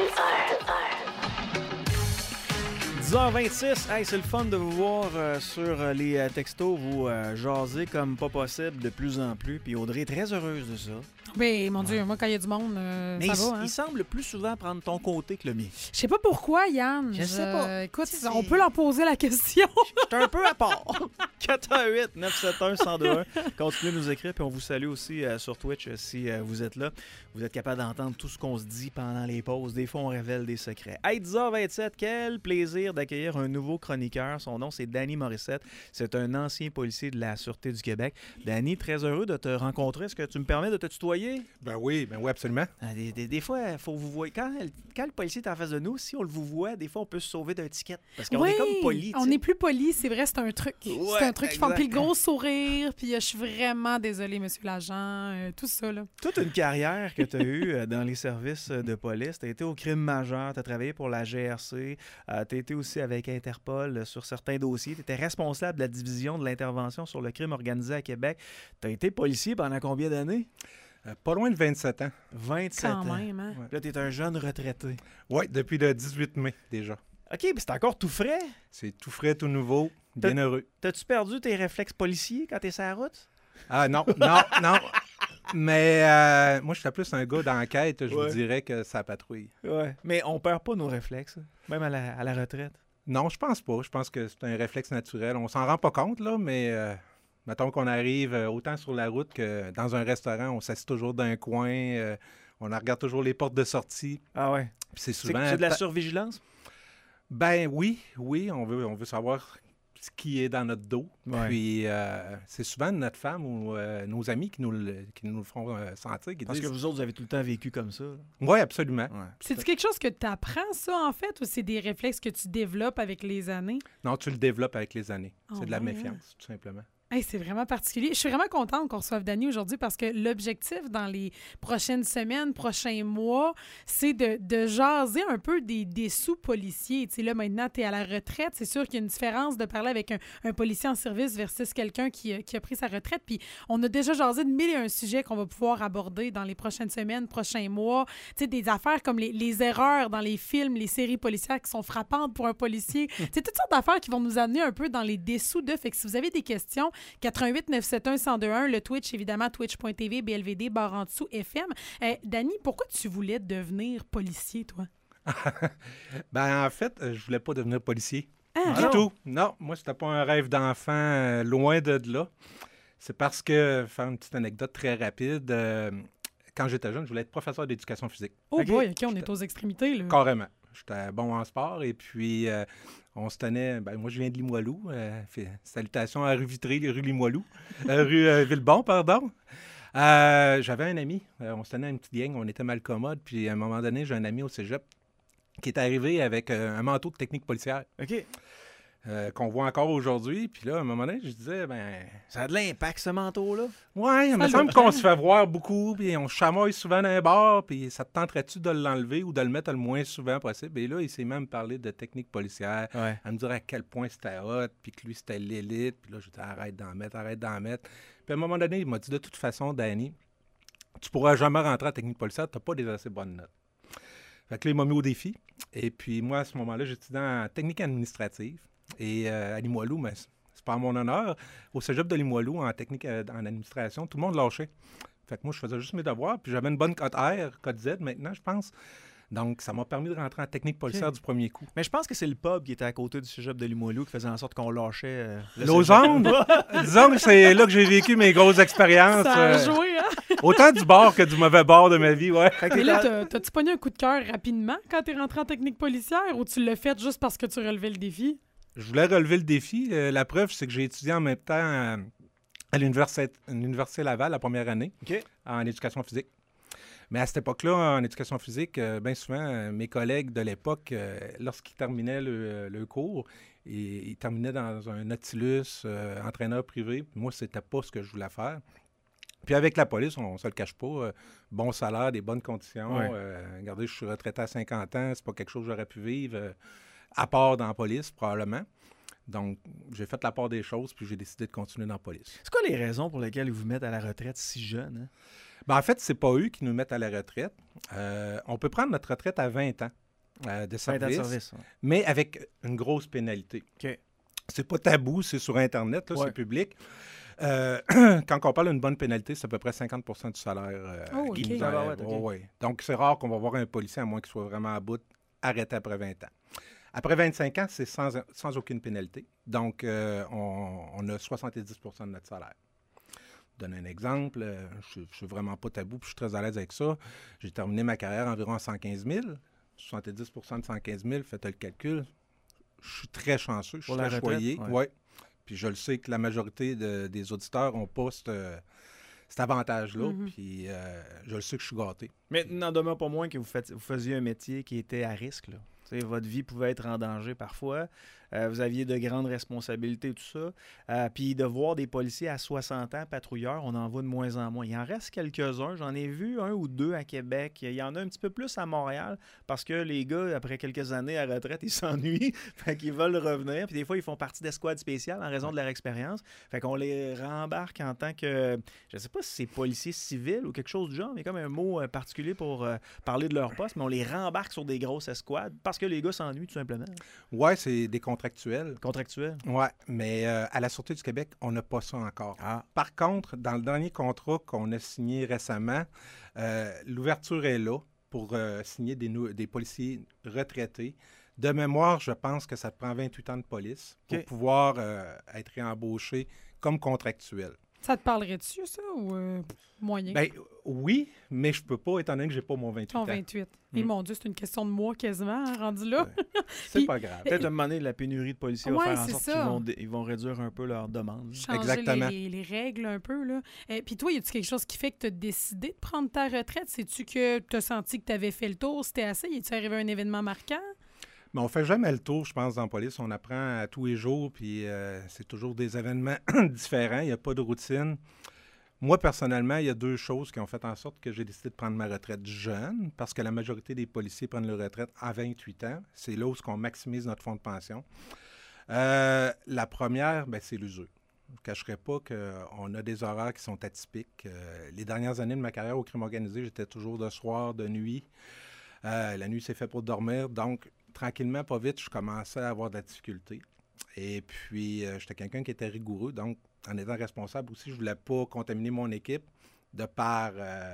Speaker 4: 102.1.
Speaker 2: 10h26, hey, c'est le fun de vous voir sur les textos, vous jaser comme pas possible de plus en plus. Puis Audrey est très heureuse de ça.
Speaker 3: Mais mon Dieu, moi, quand il y a du monde,
Speaker 2: Mais
Speaker 3: ça va. Hein?
Speaker 2: il semble plus souvent prendre ton côté que le mien.
Speaker 3: Je sais pas pourquoi, Yann.
Speaker 2: Je sais pas.
Speaker 3: Écoute,
Speaker 2: C'est-
Speaker 3: on peut leur poser la question.
Speaker 2: J'étais un peu à part. 418-971-1021. Continuez de nous écrire, puis on vous salue aussi sur Twitch si vous êtes là. Vous êtes capable d'entendre tout ce qu'on se dit pendant les pauses. Des fois, on révèle des secrets. Hey, 10h27, quel plaisir d'accueillir un nouveau chroniqueur. Son nom, c'est Danny Morissette. C'est un ancien policier de la Sûreté du Québec. Danny, très heureux de te rencontrer. Est-ce que tu me permets de te tutoyer?
Speaker 5: Ben oui, absolument.
Speaker 2: Ah, des fois, il faut vous voir. Quand le policier est en face de nous, si on le vous voit, des fois, on peut se sauver d'un ticket. Parce qu'on
Speaker 3: Oui,
Speaker 2: est comme poli.
Speaker 3: on est plus poli, c'est vrai, c'est un truc.
Speaker 2: Ouais,
Speaker 3: c'est un truc qui fait.
Speaker 2: exact.
Speaker 3: Puis le gros sourire, puis je suis vraiment désolée, monsieur l'agent, tout ça, là.
Speaker 2: Toute une carrière que tu as eue dans les services de police. Tu as été au crime majeur, tu as travaillé pour la GRC, tu as été aussi avec Interpol sur certains dossiers. Tu étais responsable de la division de l'intervention sur le crime organisé à Québec. Tu as été policier pendant combien d'années?
Speaker 5: Pas loin de 27 ans.
Speaker 2: 27
Speaker 3: Quand
Speaker 2: ans.
Speaker 3: même, hein?
Speaker 5: Ouais.
Speaker 2: Là, tu es un jeune retraité.
Speaker 5: Oui, depuis le 18 mai déjà.
Speaker 2: OK, mais c'est encore tout frais.
Speaker 5: C'est tout frais, tout nouveau, bien heureux.
Speaker 2: T'as-tu perdu tes réflexes policiers quand t'es sur la route?
Speaker 5: Ah non. Mais moi, je suis plus un gars d'enquête. Je vous dirais que ça patrouille.
Speaker 2: Ouais. Mais on perd pas nos réflexes, même à la retraite.
Speaker 5: Non, je pense pas. Je pense que c'est un réflexe naturel. On s'en rend pas compte, là, mais mettons qu'on arrive autant sur la route que dans un restaurant, on s'assied toujours d'un coin, on regarde toujours les portes de sortie.
Speaker 2: Ah ouais.
Speaker 5: Puis c'est
Speaker 2: C'est
Speaker 5: souvent...
Speaker 2: de la survigilance?
Speaker 5: Ben oui, on veut savoir ce qui est dans notre dos.
Speaker 2: Ouais.
Speaker 5: Puis c'est souvent notre femme ou nos amis qui nous le font sentir, qui
Speaker 2: Parce que
Speaker 5: disent...
Speaker 2: vous autres, vous avez tout le temps vécu comme ça.
Speaker 5: Oui, absolument.
Speaker 2: Ouais.
Speaker 3: C'est-tu quelque chose que tu apprends, ça, en fait, ou c'est des réflexes que tu développes avec les années?
Speaker 5: Non, tu le développes avec les années.
Speaker 3: Ah
Speaker 5: C'est de la
Speaker 3: ouais,
Speaker 5: méfiance, tout simplement.
Speaker 3: Hey, c'est vraiment particulier. Je suis vraiment contente qu'on reçoive Danny aujourd'hui parce que l'objectif dans les prochaines semaines, prochains mois, c'est de jaser un peu des sous-policiers. Tu sais, là, maintenant, tu es à la retraite. C'est sûr qu'il y a une différence de parler avec un policier en service versus quelqu'un qui a pris sa retraite. Puis on a déjà jasé de mille et un sujets qu'on va pouvoir aborder dans les prochaines semaines, prochains mois. Tu sais, des affaires comme les erreurs dans les films, les séries policières qui sont frappantes pour un policier. C'est toutes sortes d'affaires qui vont nous amener un peu dans les dessous de. Fait que si vous avez des questions, 88-971-1021, le Twitch, évidemment, twitch.tv, BLVD, barre en dessous, FM. Danny, pourquoi tu voulais devenir policier, toi?
Speaker 5: Ben en fait, je voulais pas devenir policier.
Speaker 3: Ah,
Speaker 5: Du tout. Non, moi, c'était pas un rêve d'enfant, loin de là. C'est parce que, faire une petite anecdote très rapide, quand j'étais jeune, je voulais être professeur d'éducation physique.
Speaker 3: Oh
Speaker 2: OK.
Speaker 3: boy, OK, on est aux extrémités, là.
Speaker 5: Carrément. J'étais bon en sport et puis on se tenait... Ben, moi, je viens de Limoilou. Salutations à rue Vitré, rue Limoilou. Rue Villebon, pardon. J'avais un ami. On se tenait à une petite gang. On était mal commode. Puis à un moment donné, j'ai un ami au cégep qui est arrivé avec un manteau de technique policière
Speaker 2: OK.
Speaker 5: qu'on voit encore aujourd'hui. Puis là, à un moment donné, je disais,
Speaker 2: Ça a de l'impact, ce manteau-là?
Speaker 5: ouais, il me semble qu'on se fait voir beaucoup, puis on se chamaille souvent dans un bar, puis ça te tenterait-tu de l'enlever ou de le mettre le moins souvent possible? Et là, il s'est même parlé de technique policière,
Speaker 2: Ouais.
Speaker 5: à me dire à quel point c'était hot, puis que lui, c'était l'élite. Puis là, j'ai dit, arrête d'en mettre. Puis à un moment donné, il m'a dit, de toute façon, Danny, tu pourras jamais rentrer en technique policière, tu n'as pas des assez bonnes notes. Fait que là, il m'a mis au défi. Et puis moi, à ce moment-là, j'étudiais en technique administrative. Et à Limoilou, mais c'est pas à mon honneur. Au cégep de Limoilou, en technique en administration, tout le monde lâchait. Fait que moi, je faisais juste mes devoirs. Puis j'avais une bonne cote R, cote Z maintenant, je pense. Donc, ça m'a permis de rentrer en technique policière du premier coup.
Speaker 2: Mais je pense que c'est le pub qui était à côté du cégep de Limoilou qui faisait en sorte qu'on lâchait le cégep.
Speaker 5: Lausanne, disons que c'est là que j'ai vécu mes grosses expériences.
Speaker 3: Ça a joué, hein?
Speaker 5: Autant du bord que du mauvais bord de ma vie, ouais.
Speaker 2: Fait que
Speaker 3: Mais là,
Speaker 2: t'es
Speaker 3: t'as-tu pogné un coup de cœur rapidement quand t'es rentré en technique policière ou tu l'as fait juste parce que tu relevais le défi?
Speaker 5: Je voulais relever le défi. La preuve, c'est que j'ai étudié en même temps à l'Université Laval la première année
Speaker 2: OK.
Speaker 5: en éducation physique. Mais à cette époque-là, en éducation physique, bien souvent, mes collègues de l'époque, lorsqu'ils terminaient le cours, ils terminaient dans un Nautilus, entraîneur privé. Moi, c'était pas ce que je voulais faire. Puis avec la police, on ne se le cache pas, bon salaire, des bonnes conditions.
Speaker 2: Ouais.
Speaker 5: Regardez, je suis retraité à 50 ans, c'est pas quelque chose que j'aurais pu vivre, à part dans la police, probablement. Donc, j'ai fait la part des choses, puis j'ai décidé de continuer dans la police.
Speaker 2: C'est quoi les raisons pour lesquelles ils vous mettent à la retraite si jeune? Hein?
Speaker 5: Ben, en fait, c'est pas eux qui nous mettent à la retraite. On peut prendre notre retraite à 20 ans de
Speaker 2: 20 ans de
Speaker 5: service,
Speaker 2: service. Ouais.
Speaker 5: mais avec une grosse pénalité.
Speaker 2: OK.
Speaker 5: C'est pas tabou, c'est sur Internet, là,
Speaker 2: Ouais.
Speaker 5: c'est public. Quand on parle d'une bonne pénalité, c'est à peu près 50 du salaire.
Speaker 3: Oh,
Speaker 5: qui
Speaker 3: OK.
Speaker 5: nous
Speaker 2: Ah, bah
Speaker 5: enlève.
Speaker 2: ouais, OK.
Speaker 5: Ouais. Donc, c'est rare qu'on va voir un policier, à moins qu'il soit vraiment à bout, arrêté après 20 ans. Après 25 ans, c'est sans aucune pénalité. Donc, on a 70 de notre salaire. Je donne un exemple. Je ne suis vraiment pas tabou, puis je suis très à l'aise avec ça. J'ai terminé ma carrière environ à 115 000. 70 de 115 000, faites le calcul. Je suis très chanceux, je suis
Speaker 2: Pour la
Speaker 5: très
Speaker 2: retraite,
Speaker 5: choyé.
Speaker 2: ouais.
Speaker 5: Ouais. Puis je le sais que la majorité des auditeurs n'ont pas cet avantage-là. Puis je le sais que je suis gâté.
Speaker 2: Mais n'en demeure pas moins que vous faisiez un métier qui était à risque. Là. T'sais, votre vie pouvait être en danger parfois. Vous aviez de grandes responsabilités, tout ça. Puis de voir des policiers à 60 ans, patrouilleurs, on en voit de moins en moins. Il en reste quelques-uns. J'en ai vu un ou deux à Québec. Il y en a un petit peu plus à Montréal parce que les gars, après quelques années à retraite, ils s'ennuient. Fait qu'ils veulent revenir. Puis des fois, ils font partie d'escouades spéciales en raison de leur expérience. Fait qu'on les rembarque en tant que, je ne sais pas si c'est policiers civils ou quelque chose du genre, mais comme un mot particulier pour parler de leur poste, mais on les rembarque sur des grosses escouades parce que les gars s'ennuient tout simplement.
Speaker 5: Ouais, c'est des contractuels.
Speaker 2: Contractuel.
Speaker 5: Oui, mais à la Sûreté du Québec, on n'a pas ça encore.
Speaker 2: Ah.
Speaker 5: Par contre, dans le dernier contrat qu'on a signé récemment, l'ouverture est là pour signer des policiers retraités. De mémoire, je pense que ça te prend 28 ans de police pour pouvoir être réembauché comme contractuel.
Speaker 3: Ça te parlerait-tu, ça, ou moyen?
Speaker 5: Bien, oui, mais je peux pas, étant donné que j'ai pas mon 28
Speaker 3: Ton
Speaker 5: ans.
Speaker 3: 28. Et mon Dieu, c'est une question de mois quasiment, hein, rendu là.
Speaker 5: C'est
Speaker 3: Puis-
Speaker 5: pas grave.
Speaker 2: Peut-être à un moment donné, la pénurie de policiers va
Speaker 3: Ouais,
Speaker 2: faire en
Speaker 3: c'est
Speaker 2: sorte
Speaker 3: ça.
Speaker 2: qu'ils vont réduire un peu leurs demandes.
Speaker 3: Changer
Speaker 5: Exactement.
Speaker 3: les règles un peu, là. Puis toi, y a-tu quelque chose qui fait que tu as décidé de prendre ta retraite? Sais-tu que tu as senti que tu avais fait le tour? C'était assez? Y a-tu arrivé un événement marquant?
Speaker 5: Mais on fait jamais le tour, je pense, dans la police. On apprend à tous les jours, puis c'est toujours des événements différents. Il n'y a pas de routine. Moi, personnellement, il y a deux choses qui ont fait en sorte que j'ai décidé de prendre ma retraite jeune, parce que la majorité des policiers prennent leur retraite à 28 ans. C'est là où on maximise notre fonds de pension. La première, ben, c'est l'usure. Je ne cacherai pas qu'on a des horaires qui sont atypiques. Les dernières années de ma carrière au crime organisé, j'étais toujours de soir, de nuit. La nuit, c'est fait pour dormir. Donc, tranquillement, pas vite, je commençais à avoir de la difficulté. Et puis, j'étais quelqu'un qui était rigoureux. Donc, en étant responsable aussi, je ne voulais pas contaminer mon équipe de par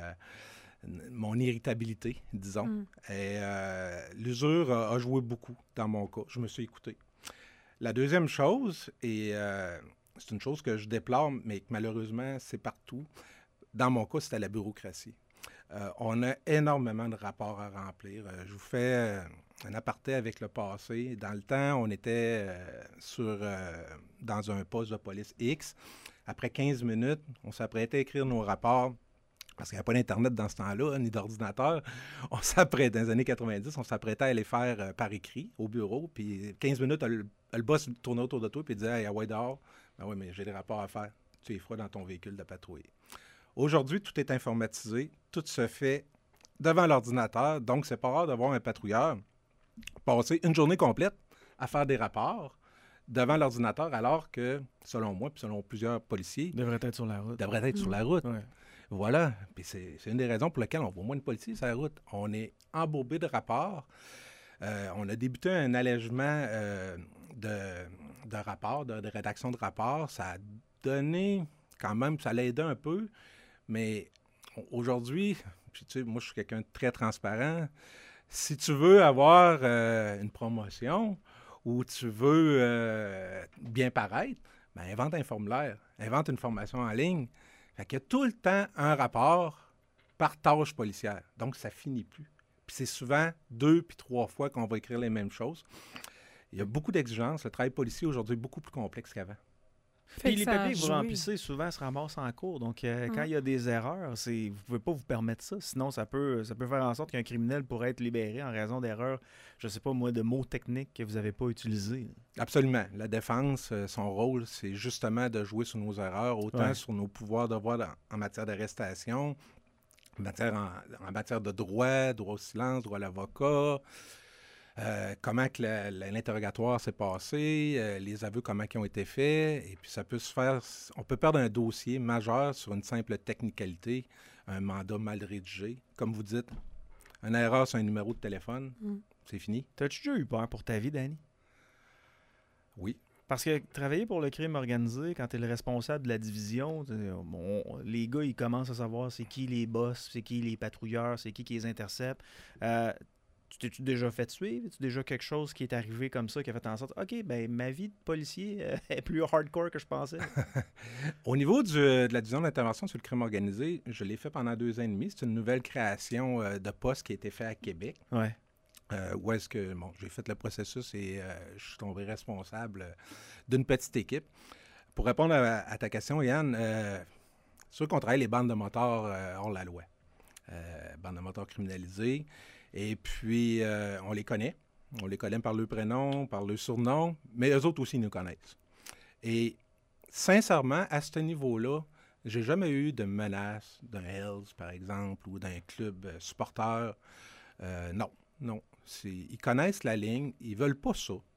Speaker 5: mon irritabilité, disons. Et l'usure a joué beaucoup dans mon cas. Je me suis écouté. La deuxième chose, et c'est une chose que je déplore, mais que malheureusement, c'est partout. Dans mon cas, c'était la bureaucratie. On a énormément de rapports à remplir. Je vous fais un aparté avec le passé. Dans le temps, on était dans un poste de police X. Après 15 minutes, on s'apprêtait à écrire nos rapports parce qu'il n'y avait pas d'Internet dans ce temps-là, ni d'ordinateur. On s'apprêtait, dans les années 90, on s'apprêtait à les faire par écrit au bureau. Puis 15 minutes, le boss tournait autour de toi et disait « Hey, ouais, dehors. » Ben oui, mais j'ai des rapports à faire. Tu es froid dans ton véhicule de patrouille. Aujourd'hui, tout est informatisé. Tout se fait devant l'ordinateur. Donc, c'est pas rare de voir un patrouilleur passer une journée complète à faire des rapports devant l'ordinateur, alors que, selon moi, puis selon plusieurs policiers,
Speaker 2: Devrait être sur la route.
Speaker 5: devrait être sur la route.
Speaker 2: Ouais.
Speaker 5: Voilà. Puis c'est une des raisons pour lesquelles on voit moins de policiers sur la route. On est embourbé de rapports. On a débuté un allègement de rapports, de rédaction de rapports. Ça a donné, quand même, ça l'a aidé un peu. Mais aujourd'hui, puis tu sais, moi, je suis quelqu'un de très transparent. Si tu veux avoir une promotion ou tu veux bien paraître, bien, invente un formulaire, invente une formation en ligne. Fait qu'il y a tout le temps un rapport par tâche policière. Donc, ça finit plus. Puis c'est souvent 2 puis 3 fois qu'on va écrire les mêmes choses. Il y a beaucoup d'exigences. Le travail policier aujourd'hui est beaucoup plus complexe qu'avant.
Speaker 2: Puis les papiers que vous remplissez souvent se ramassent en cours. Donc, quand il y a des erreurs, vous ne pouvez pas vous permettre ça. Sinon, ça peut faire en sorte qu'un criminel pourrait être libéré en raison d'erreurs, je ne sais pas moi, de mots techniques que vous n'avez pas utilisés.
Speaker 5: Absolument. La défense, son rôle, c'est justement de jouer sur nos erreurs, autant sur nos pouvoirs de devoir en matière d'arrestation, en matière de droit au silence, droit à l'avocat, comment que l'interrogatoire s'est passé, les aveux, comment ils ont été faits. Et puis, ça peut se faire... On peut perdre un dossier majeur sur une simple technicalité, un mandat mal rédigé. Comme vous dites, une erreur sur un numéro de téléphone, c'est fini.
Speaker 2: T'as-tu déjà eu peur pour ta vie, Danny?
Speaker 5: Oui.
Speaker 2: Parce que travailler pour le crime organisé, quand tu es le responsable de la division, les gars, ils commencent à savoir c'est qui les boss, c'est qui les patrouilleurs, c'est qui les intercepte. Tu t'es-tu déjà fait suivre? As-tu déjà quelque chose qui est arrivé comme ça, qui a fait en sorte, OK, ben ma vie de policier est plus hardcore que je pensais?
Speaker 5: Au niveau de la division d'intervention sur le crime organisé, je l'ai fait pendant 2 ans et demi. C'est une nouvelle création de poste qui a été faite à Québec.
Speaker 2: Ouais.
Speaker 5: Où est-ce que, j'ai fait le processus et je suis tombé responsable d'une petite équipe. Pour répondre à ta question, Yann, c'est sûr qu'on travaille les bandes de motards hors la loi. Bandes de motards criminalisées. Et puis, on les connaît. On les connaît par leur prénom, par leur surnom, mais eux autres aussi nous connaissent. Et sincèrement, à ce niveau-là, j'ai jamais eu de menace d'un Hells, par exemple, ou d'un club supporter. Non. Ils connaissent la ligne, ils veulent pas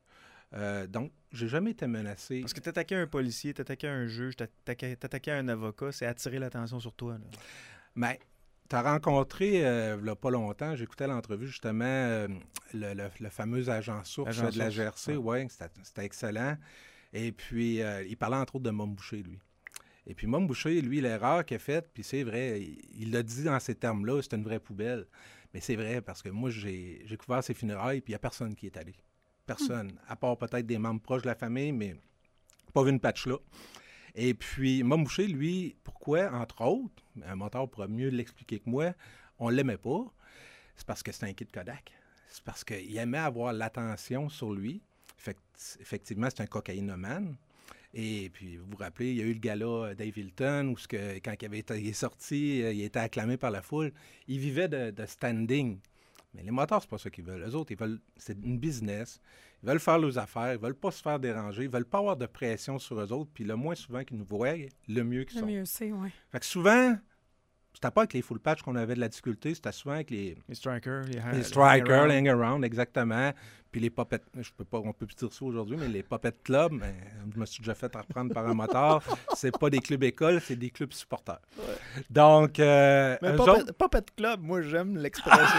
Speaker 5: ça. Donc, j'ai jamais été menacé.
Speaker 2: Parce que t'attaquais un policier, t'attaquais un juge, t'attaquais un avocat, c'est attirer l'attention sur toi. Là.
Speaker 5: Mais tu as rencontré, il n'y a pas longtemps, j'écoutais l'entrevue justement, le fameux agent source de la GRC. Ouais, c'était excellent. Et puis, il parlait entre autres de Mom Boucher, lui. Et puis, Mom Boucher, lui, l'erreur qu'il a faite, puis c'est vrai, il l'a dit dans ces termes-là, c'est une vraie poubelle. Mais c'est vrai, parce que moi, j'ai couvert ses funérailles, puis il n'y a personne qui est allé. Personne. À part peut-être des membres proches de la famille, mais pas vu une patch là. Et puis, Mom Boucher, lui, pourquoi, entre autres, un motard pourra mieux l'expliquer que moi, on ne l'aimait pas, c'est parce que c'est un kid Kodak. C'est parce qu'il aimait avoir l'attention sur lui. Effectivement, c'est un cocaïnomane. Et puis, vous vous rappelez, il y a eu le gala Dave Hilton, où quand il est sorti, il était acclamé par la foule. Il vivait de standing. Mais les motards, c'est pas ça qu'ils veulent. Eux autres, c'est une business. Ils veulent faire leurs affaires. Ils veulent pas se faire déranger. Ils veulent pas avoir de pression sur eux autres. Puis le moins souvent qu'ils nous voient, le mieux qu'ils sont.
Speaker 3: Le mieux c'est, oui.
Speaker 5: Fait que souvent, c'était pas avec les full patch qu'on avait de la difficulté. C'était souvent avec les
Speaker 2: strikers,
Speaker 5: les strikers, les hang-around, exactement. Puis les puppet, on peut plus dire ça aujourd'hui, mais les puppet clubs, je me suis déjà fait reprendre par un motard. C'est pas des clubs écoles, c'est des clubs supporters. Ouais. Donc,
Speaker 2: mais puppet club, moi j'aime l'expression.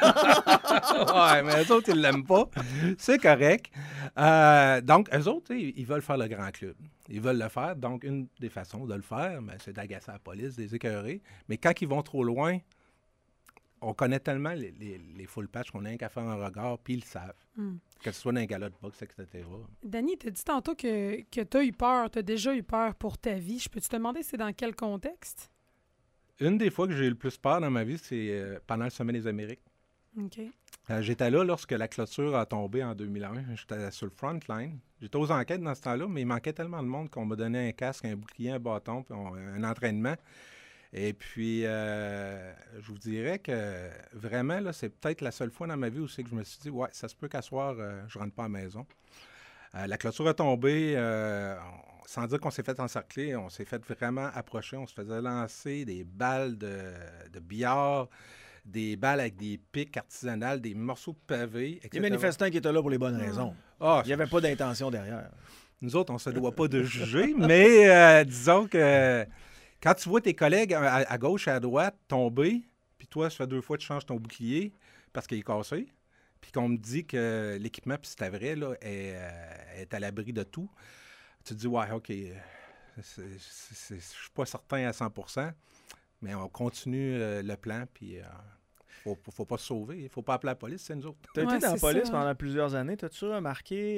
Speaker 5: Ouais, mais eux autres, ils l'aiment pas. C'est correct. Donc, eux autres, ils veulent faire le grand club. Ils veulent le faire. Donc, une des façons de le faire, c'est d'agacer la police, des écœurer. Mais quand ils vont trop loin, on connaît tellement les full patch qu'on a qu'à faire un regard, puis ils le savent. Que ce soit dans un gala de boxe, etc.
Speaker 3: Danny, tu as dit tantôt que tu as eu peur, tu as déjà eu peur pour ta vie. Je peux-tu te demander c'est dans quel contexte?
Speaker 5: Une des fois que j'ai eu le plus peur dans ma vie, c'est pendant le Sommet des Amériques.
Speaker 3: OK.
Speaker 5: J'étais là lorsque la clôture a tombé en 2001. J'étais sur le front line. J'étais aux enquêtes dans ce temps-là, mais il manquait tellement de monde qu'on m'a donné un casque, un bouclier, un bâton, puis un entraînement. Et puis, je vous dirais que vraiment, là, c'est peut-être la seule fois dans ma vie où c'est que je me suis dit, ouais, ça se peut qu'à soir, je rentre pas à la maison. La clôture a tombé, sans dire qu'on s'est fait encercler, on s'est fait vraiment approcher. On se faisait lancer des balles de billard, des balles avec des pics artisanales, des morceaux de pavés, etc.
Speaker 2: Les manifestants qui étaient là pour les bonnes raisons. Il n'y avait pas d'intention derrière.
Speaker 5: Nous autres, on ne se doit pas de juger, mais disons que quand tu vois tes collègues à gauche et à droite tomber, puis toi, ça fait 2 fois que tu changes ton bouclier parce qu'il est cassé, puis qu'on me dit que l'équipement, puis c'est vrai, là, est à l'abri de tout, tu te dis, ouais, OK, je ne suis pas certain à 100%, mais on continue le plan, puis faut pas se sauver. Il faut pas appeler la police, c'est nous autres.
Speaker 2: Tu as été dans la police pendant plusieurs années. T'as-tu remarqué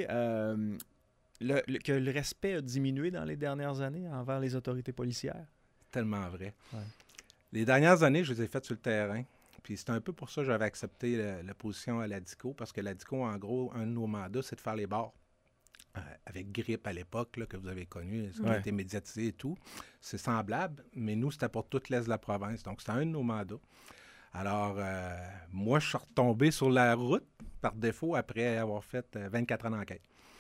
Speaker 2: que le respect a diminué dans les dernières années envers les autorités policières?
Speaker 5: Tellement vrai.
Speaker 2: Ouais.
Speaker 5: Les dernières années, je les ai faites sur le terrain. Puis c'est un peu pour ça que j'avais accepté la position à l'ADICO, parce que l'ADICO, en gros, un de nos mandats, c'est de faire les bars. avec Grippe à l'époque, là, que vous avez connu, ce qui a été médiatisé et tout. C'est semblable, mais nous, c'était pour toute l'Est de la province. Donc, c'était un de nos mandats. Alors, moi, je suis retombé sur la route par défaut après avoir fait 24 ans d'enquête.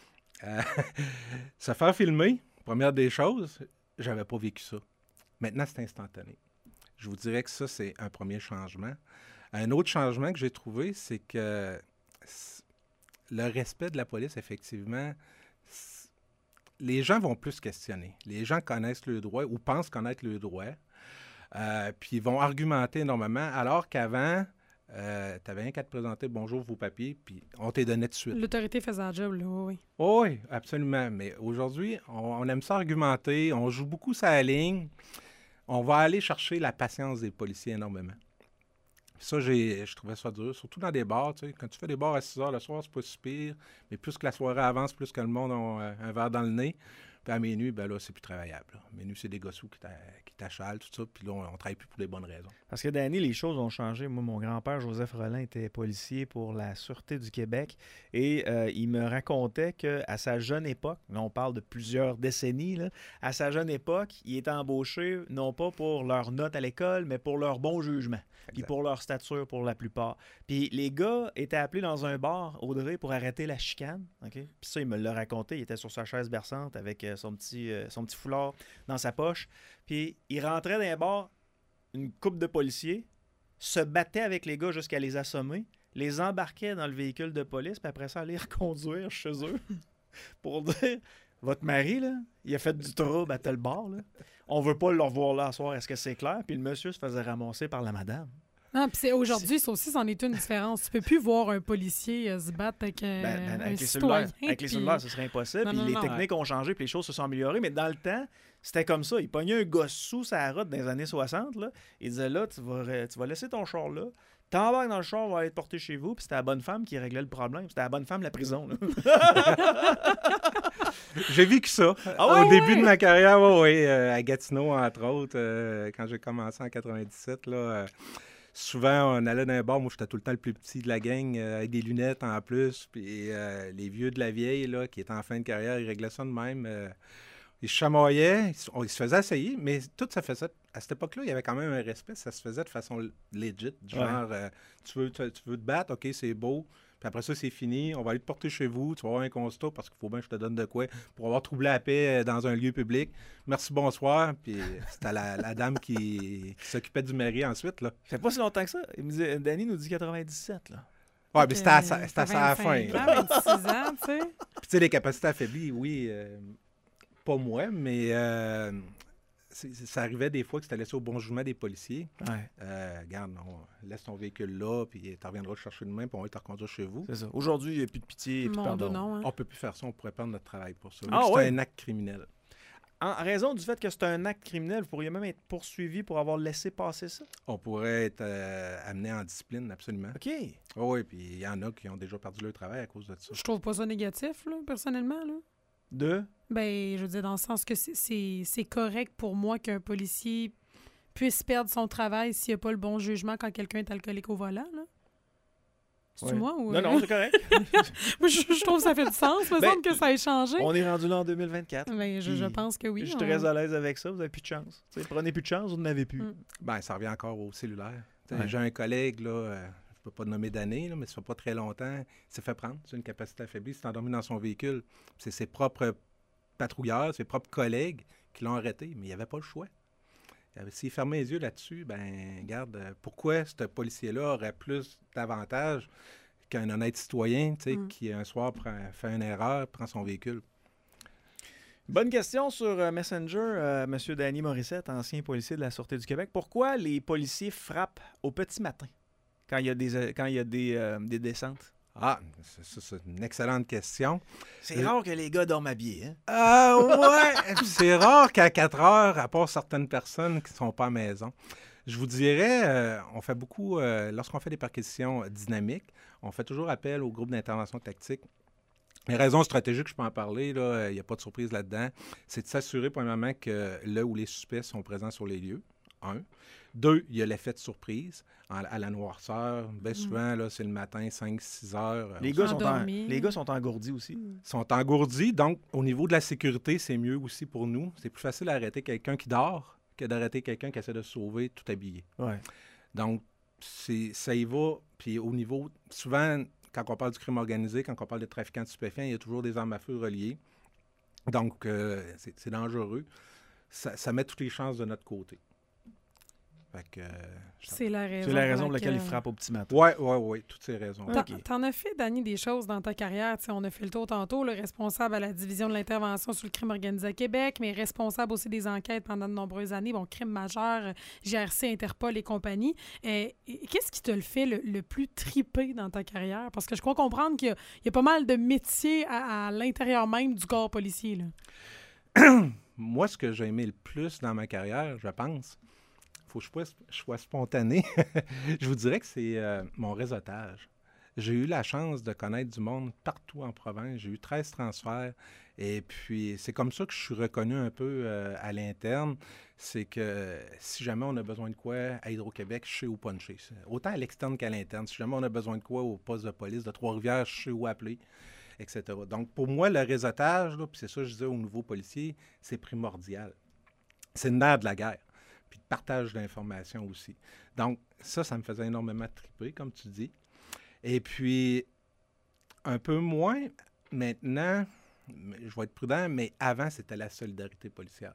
Speaker 5: Se faire filmer, première des choses, j'avais pas vécu ça. Maintenant, c'est instantané. Je vous dirais que ça, c'est un premier changement. Un autre changement que j'ai trouvé, c'est que le respect de la police, effectivement, les gens vont plus questionner. Les gens connaissent le droit ou pensent connaître le droit, puis ils vont argumenter énormément, alors qu'avant, tu n'avais rien qu'à te présenter « Bonjour, vos papiers », puis on t'est donné tout de suite.
Speaker 3: L'autorité faisait un job, là, oui.
Speaker 5: Oh, oui, absolument. Mais aujourd'hui, on aime ça argumenter, on joue beaucoup sur la ligne. On va aller chercher la patience des policiers énormément. Ça, je trouvais ça dur, surtout dans des bars. Tu sais, quand tu fais des bars à 6 heures le soir, c'est pas si pire, mais plus que la soirée avance, plus que le monde a un verre dans le nez. Puis à minuit, ben là, c'est plus travaillable. Là. Minuit, c'est des gossous qui t'achalent, tout ça, puis là, on ne travaille plus pour les bonnes raisons.
Speaker 2: Parce que, Danny, les choses ont changé. Moi, mon grand-père, Joseph Rollin, était policier pour la Sûreté du Québec et il me racontait qu'à sa jeune époque, là, on parle de plusieurs décennies, là, à sa jeune époque, il était embauché non pas pour leur note à l'école, mais pour leur bon jugement, puis pour leur stature pour la plupart. Puis les gars étaient appelés dans un bar, Audrey, pour arrêter la chicane. Okay? Puis ça, il me l'a raconté. Il était sur sa chaise berçante avec son petit foulard dans sa poche. Puis il rentrait dans un bar, une couple de policiers, se battait avec les gars jusqu'à les assommer, les embarquait dans le véhicule de police, puis après ça, aller reconduire chez eux pour dire « Votre mari, là, il a fait du trouble à tel bar, là. On veut pas le revoir là ce soir, est-ce que c'est clair? » Puis le monsieur se faisait ramasser par la madame.
Speaker 3: Ah, puis aujourd'hui, ça aussi, c'en est une différence. Tu peux plus voir un policier se battre avec un citoyen.
Speaker 2: Avec les cellulaires, ce serait impossible. Puis les techniques ont changé, puis les choses se sont améliorées. Mais dans le temps, c'était comme ça. Il pognait un gosse sous sa route dans les années 60. Là. Il disait là, tu vas laisser ton char là. T'embarques dans le char, on va aller te porter chez vous. Puis c'était la bonne femme qui réglait le problème. C'était la bonne femme de la prison. Là.
Speaker 5: J'ai vécu ça au début de ma carrière, à Gatineau, entre autres, quand j'ai commencé en 97. Là, souvent, on allait dans un bar. Moi, j'étais tout le temps le plus petit de la gang, avec des lunettes en plus. Puis les vieux de la vieille, là, qui étaient en fin de carrière, ils réglaient ça de même. Ils se chamaillaient, ils se faisaient essayer, mais tout ça faisait... À cette époque-là, il y avait quand même un respect. Ça se faisait de façon legit. Genre, tu veux te battre, OK, c'est beau. Puis après ça, c'est fini. On va aller te porter chez vous. Tu vas avoir un constat parce qu'il faut bien que je te donne de quoi pour avoir troublé la paix dans un lieu public. Merci, bonsoir. Puis c'était la dame qui s'occupait du mari ensuite. Là.
Speaker 2: Ça fait pas si longtemps que ça. Il me disait, Danny nous dit 97. Là.
Speaker 5: Oui, mais c'était à la fin.
Speaker 3: 26 ans, tu sais.
Speaker 5: Puis tu sais, les capacités affaiblies, oui, pas moi, mais ça arrivait des fois que c'était laissé au bon jugement des policiers. Regarde, laisse ton véhicule là, puis tu reviendras le chercher demain, puis on va te reconduire chez vous.
Speaker 2: C'est ça. Aujourd'hui, il n'y a plus de pitié et plus de pardon.
Speaker 3: Non, hein.
Speaker 5: On ne peut plus faire ça, on pourrait perdre notre travail pour ça.
Speaker 2: C'est
Speaker 5: un acte criminel.
Speaker 2: En raison du fait que c'est un acte criminel, vous pourriez même être poursuivi pour avoir laissé passer ça?
Speaker 5: On pourrait être amené en discipline, absolument.
Speaker 2: OK.
Speaker 5: Oui, puis il y en a qui ont déjà perdu leur travail à cause de ça.
Speaker 3: Je trouve pas ça négatif, là, personnellement. Là. Ben, je veux dire, dans le sens que c'est correct pour moi qu'un policier puisse perdre son travail s'il n'y a pas le bon jugement quand quelqu'un est alcoolique au volant, là. C'est moi ou...
Speaker 2: Non, c'est correct.
Speaker 3: je trouve que ça fait du sens. Il me semble que ça a changé.
Speaker 2: On est rendu là en 2024.
Speaker 3: Ben, je pense que oui.
Speaker 2: Je suis très à l'aise avec ça. Vous n'avez plus de chance. T'sais, prenez plus de chance, vous n'en avez plus.
Speaker 5: Ben, ça revient encore au cellulaire. J'ai un collègue, là, je ne peux pas nommer d'année, mais ça fait pas très longtemps, il s'est fait prendre. C'est une capacité affaiblie. Il s'est endormi dans son véhicule. C'est ses propres patrouilleurs, ses propres collègues qui l'ont arrêté, mais il n'y avait pas le choix. S'il fermait les yeux là-dessus, ben regarde, pourquoi ce policier-là aurait plus d'avantages qu'un honnête citoyen, qui un soir fait une erreur, prend son véhicule?
Speaker 2: Bonne question sur Messenger, M. Danny Morissette, ancien policier de la Sûreté du Québec. Pourquoi les policiers frappent au petit matin quand il y a des descentes?
Speaker 5: Ah, c'est une excellente question.
Speaker 2: C'est rare que les gars dorment habillés, hein?
Speaker 5: Ouais, c'est rare qu'à 4 heures, à part certaines personnes qui ne sont pas à la maison. Je vous dirais, on fait beaucoup, lorsqu'on fait des perquisitions dynamiques, on fait toujours appel au groupe d'intervention tactique. Les raisons stratégiques, je peux en parler, il n'y a pas de surprise là-dedans, c'est de s'assurer, premièrement, que là où les suspects sont présents sur les lieux, un. 2, il y a l'effet de surprise à la noirceur. Bien souvent, là, c'est le matin, 5-6 heures.
Speaker 2: Les gars sont engourdis aussi.
Speaker 5: Ils sont engourdis. Donc, au niveau de la sécurité, c'est mieux aussi pour nous. C'est plus facile d'arrêter quelqu'un qui dort que d'arrêter quelqu'un qui essaie de se sauver tout habillé.
Speaker 2: Ouais.
Speaker 5: Donc, ça y va. Puis au niveau... Souvent, quand on parle du crime organisé, quand on parle de trafiquants de stupéfiants, il y a toujours des armes à feu reliées. Donc, c'est dangereux. Ça met toutes les chances de notre côté.
Speaker 3: C'est la raison.
Speaker 2: C'est la raison pour laquelle il frappe au petit matin.
Speaker 5: Oui, toutes ces raisons.
Speaker 3: T'en as fait, Danny, des choses dans ta carrière. T'sais, on a fait le tour tantôt, le responsable à la division de l'intervention sur le crime organisé à Québec, mais responsable aussi des enquêtes pendant de nombreuses années. Bon, crime majeur, GRC, Interpol et compagnie. Qu'est-ce qui te le fait le plus triper dans ta carrière? Parce que je crois comprendre qu'il y a pas mal de métiers à l'intérieur même du corps policier. Là.
Speaker 5: Moi, ce que j'ai aimé le plus dans ma carrière, je pense... faut que je sois spontané. Je vous dirais que c'est mon réseautage. J'ai eu la chance de connaître du monde partout en province. J'ai eu 13 transferts. Et puis, c'est comme ça que je suis reconnu un peu à l'interne. C'est que si jamais on a besoin de quoi à Hydro-Québec, je sais où puncher. Autant à l'externe qu'à l'interne. Si jamais on a besoin de quoi au poste de police de Trois-Rivières, je sais où appeler, etc. Donc, pour moi, le réseautage, puis c'est ça que je disais aux nouveaux policiers, c'est primordial. C'est le nerf de la guerre. Puis de partage d'informations aussi. Donc, ça me faisait énormément triper, comme tu dis. Et puis, un peu moins, maintenant, je vais être prudent, mais avant, c'était la solidarité policière.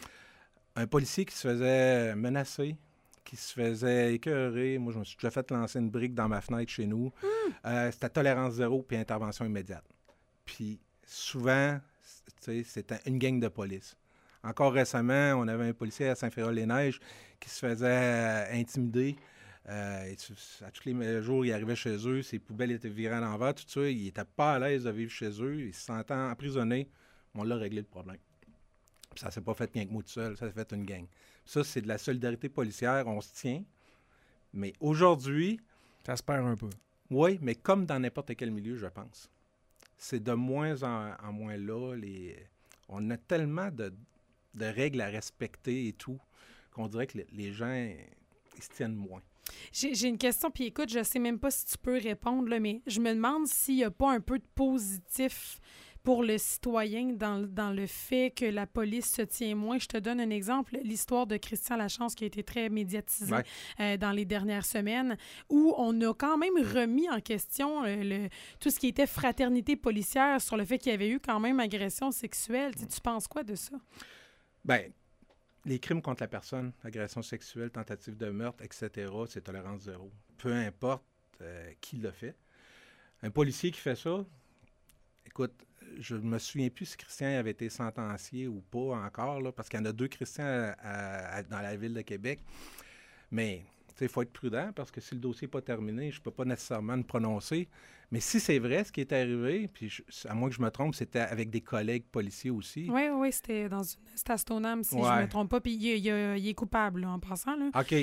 Speaker 5: Un policier qui se faisait menacer, qui se faisait écœurer. Moi, je me suis déjà fait lancer une brique dans ma fenêtre chez nous. C'était tolérance zéro puis intervention immédiate. Puis, souvent, c'était une gang de police. Encore récemment, on avait un policier à Saint-Féral-les-Neiges qui se faisait intimider. À tous les jours, il arrivait chez eux, ses poubelles étaient virées à l'envers, tout ça. Il n'était pas à l'aise de vivre chez eux. Il se sentait emprisonné. On l'a réglé le problème. Puis ça ne s'est pas fait qu'un mot tout seul, ça s'est fait une gang. Ça, c'est de la solidarité policière. On se tient. Mais aujourd'hui...
Speaker 2: Ça se perd un peu.
Speaker 5: Oui, mais comme dans n'importe quel milieu, je pense. C'est de moins en moins là. On a tellement de règles à respecter et tout, qu'on dirait que les gens, ils se tiennent moins.
Speaker 3: J'ai une question, puis écoute, je sais même pas si tu peux répondre, là, mais je me demande s'il n'y a pas un peu de positif pour le citoyen dans le fait que la police se tient moins. Je te donne un exemple, l'histoire de Christian Lachance qui a été très médiatisée dans les dernières semaines, où on a quand même remis en question tout ce qui était fraternité policière sur le fait qu'il y avait eu quand même agression sexuelle. Tu penses quoi de ça?
Speaker 5: Bien, les crimes contre la personne, agression sexuelle, tentative de meurtre, etc., c'est tolérance zéro. Peu importe qui l'a fait. Un policier qui fait ça, écoute, je ne me souviens plus si Christian avait été sentencié ou pas encore, là, parce qu'il y en a 2 Christians dans la ville de Québec. Mais il faut être prudent parce que si le dossier n'est pas terminé, je ne peux pas nécessairement me prononcer. Mais si c'est vrai ce qui est arrivé, puis à moins que je me trompe, c'était avec des collègues policiers aussi.
Speaker 3: Oui, c'était à Stoneham, si je ne me trompe pas. Puis il est coupable, là, en passant. Là.
Speaker 5: OK.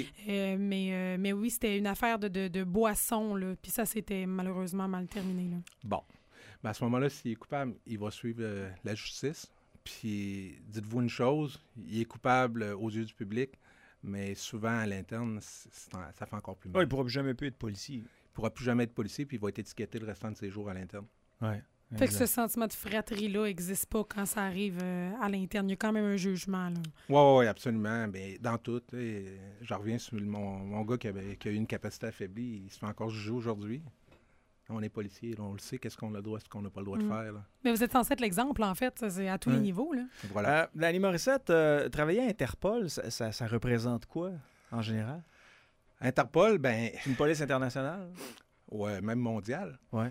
Speaker 3: Mais oui, c'était une affaire de boisson, là. Puis ça, c'était malheureusement mal terminé. Là.
Speaker 5: Bon. Ben à ce moment-là, s'il est coupable, il va suivre la justice. Puis dites-vous une chose, il est coupable aux yeux du public, mais souvent à l'interne, ça fait encore plus mal.
Speaker 2: Il ne pourra plus jamais être policier.
Speaker 5: Il ne pourra plus jamais être policier, puis il va être étiqueté le restant de ses jours à l'interne.
Speaker 2: Oui.
Speaker 3: Fait que ce sentiment de fratrie-là n'existe pas quand ça arrive à l'interne. Il y a quand même un jugement.
Speaker 5: Oui, absolument. Mais dans tout, je reviens sur mon gars qui a eu une capacité affaiblie. Il se fait encore juger aujourd'hui. On est policier, on le sait, qu'est-ce qu'on a le droit, ce qu'on n'a pas le droit de faire. Là.
Speaker 3: Mais vous êtes censé être l'exemple, en fait. C'est à tous les niveaux. Là.
Speaker 5: Voilà.
Speaker 2: Danny Morissette, travailler à Interpol, ça représente quoi, en général?
Speaker 5: Interpol, ben...
Speaker 2: Une police internationale?
Speaker 5: Oui, même mondiale.
Speaker 2: Ouais.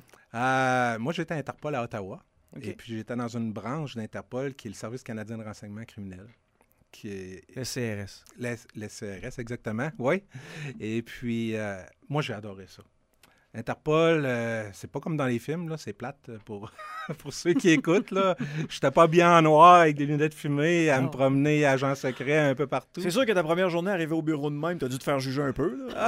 Speaker 5: Moi, j'étais à Interpol à Ottawa. Okay. Et puis, j'étais dans une branche d'Interpol qui est le Service canadien de renseignement criminel. Qui est...
Speaker 2: Le CRS.
Speaker 5: Le CRS, exactement, oui. Et puis, moi, j'ai adoré ça. Interpol, c'est pas comme dans les films, là, c'est plate pour ceux qui écoutent. Là. J'étais pas bien en noir avec des lunettes fumées à me promener agent secret un peu partout.
Speaker 2: C'est sûr que ta première journée arrivée au bureau de même, t'as dû te faire juger un peu. Là.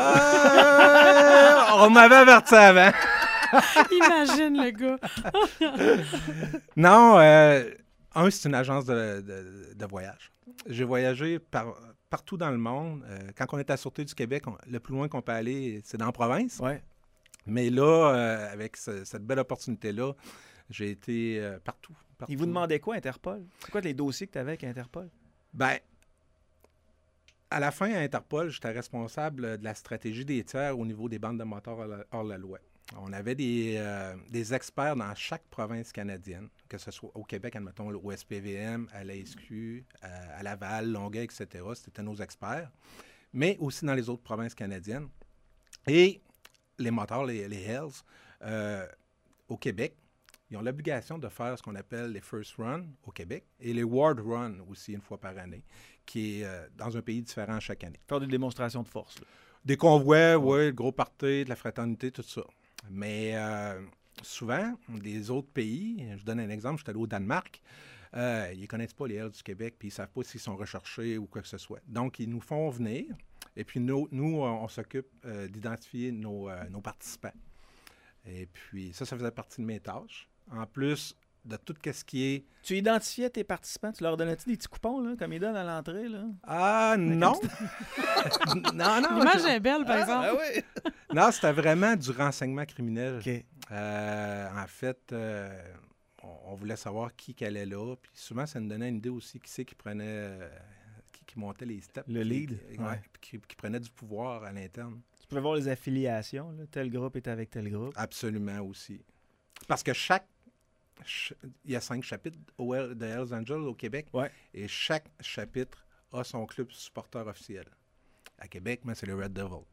Speaker 5: On m'avait averti avant.
Speaker 3: Imagine le gars.
Speaker 5: Non, c'est une agence de voyage. J'ai voyagé partout dans le monde. Quand on est à la Sûreté du Québec, le plus loin qu'on peut aller, c'est dans la province.
Speaker 2: Ouais.
Speaker 5: Mais là, avec cette belle opportunité-là, j'ai été partout.
Speaker 2: Ils vous demandaient quoi, Interpol? C'est quoi les dossiers que tu avais avec Interpol?
Speaker 5: Bien, à la fin, à Interpol, j'étais responsable de la stratégie des tiers au niveau des bandes de motards hors la loi. On avait des experts dans chaque province canadienne, que ce soit au Québec, admettons, au SPVM, à la SQ, à Laval, Longueuil, etc. C'était nos experts. Mais aussi dans les autres provinces canadiennes. Et les motards, les Hells, au Québec, ils ont l'obligation de faire ce qu'on appelle les First Run au Québec et les Ward Run aussi une fois par année, qui est dans un pays différent chaque année.
Speaker 2: Faire des démonstrations de force. Là.
Speaker 5: Des convois, oui, le gros party, de la fraternité, tout ça. Mais souvent, des autres pays, je donne un exemple, je suis allé au Danemark, ils ne connaissent pas les Hells du Québec, puis ils ne savent pas s'ils sont recherchés ou quoi que ce soit. Donc, ils nous font venir, et puis nous on s'occupe d'identifier nos participants. Et puis, ça faisait partie de mes tâches. En plus de tout ce qui est...
Speaker 2: Tu identifiais tes participants, tu leur donnais-tu des petits coupons, là, comme ils donnent à l'entrée, là?
Speaker 5: Ah, non! non.
Speaker 3: L'image est belle, par exemple.
Speaker 2: Ah oui!
Speaker 5: Non, c'était vraiment du renseignement criminel.
Speaker 2: OK.
Speaker 5: En fait, on voulait savoir qui allait là. Puis souvent, ça nous donnait une idée aussi qui c'est qui prenait... qui montait les steps.
Speaker 2: Le lead.
Speaker 5: Qui prenait du pouvoir à l'interne.
Speaker 2: Tu pouvais voir les affiliations, là. Tel groupe est avec tel groupe.
Speaker 5: Absolument aussi. Parce que il y a 5 chapitres de Hells Angels au Québec.
Speaker 2: Ouais.
Speaker 5: Et chaque chapitre a son club supporter officiel. À Québec, mais c'est le Red Devil.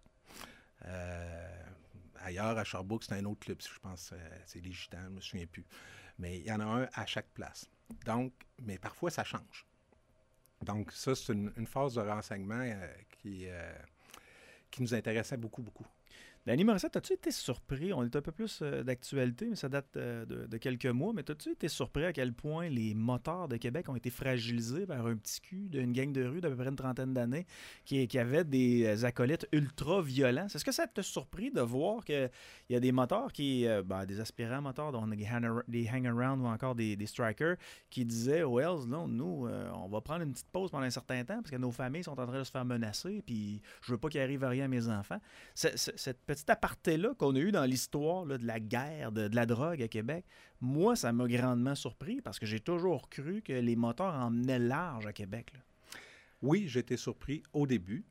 Speaker 5: Ailleurs, à Sherbrooke, c'est un autre club. Je pense c'est les Gitans, je ne me souviens plus. Mais il y en a un à chaque place. Donc, mais parfois, ça change. Donc, ça, c'est une phase de renseignement qui nous intéressait beaucoup, beaucoup.
Speaker 2: Danny Morissette, as-tu été surpris? On est un peu plus d'actualité, mais ça date de quelques mois. Mais as-tu été surpris à quel point les motards de Québec ont été fragilisés par un petit cul d'une gang de rue d'à peu près une trentaine d'années qui avait des acolytes ultra violents? Est-ce que ça t'a surpris de voir qu'il y a des motards des aspirants motards, dont des hang-around ou encore des strikers, qui disaient aux Hells, là, nous, on va prendre une petite pause pendant un certain temps parce que nos familles sont en train de se faire menacer puis je veux pas qu'il arrive rien à mes enfants. Cette petit aparté-là qu'on a eu dans l'histoire là, de la guerre, de la drogue à Québec, moi, ça m'a grandement surpris parce que j'ai toujours cru que les motards emmenaient large à Québec. Là.
Speaker 5: Oui, j'ai été surpris au début.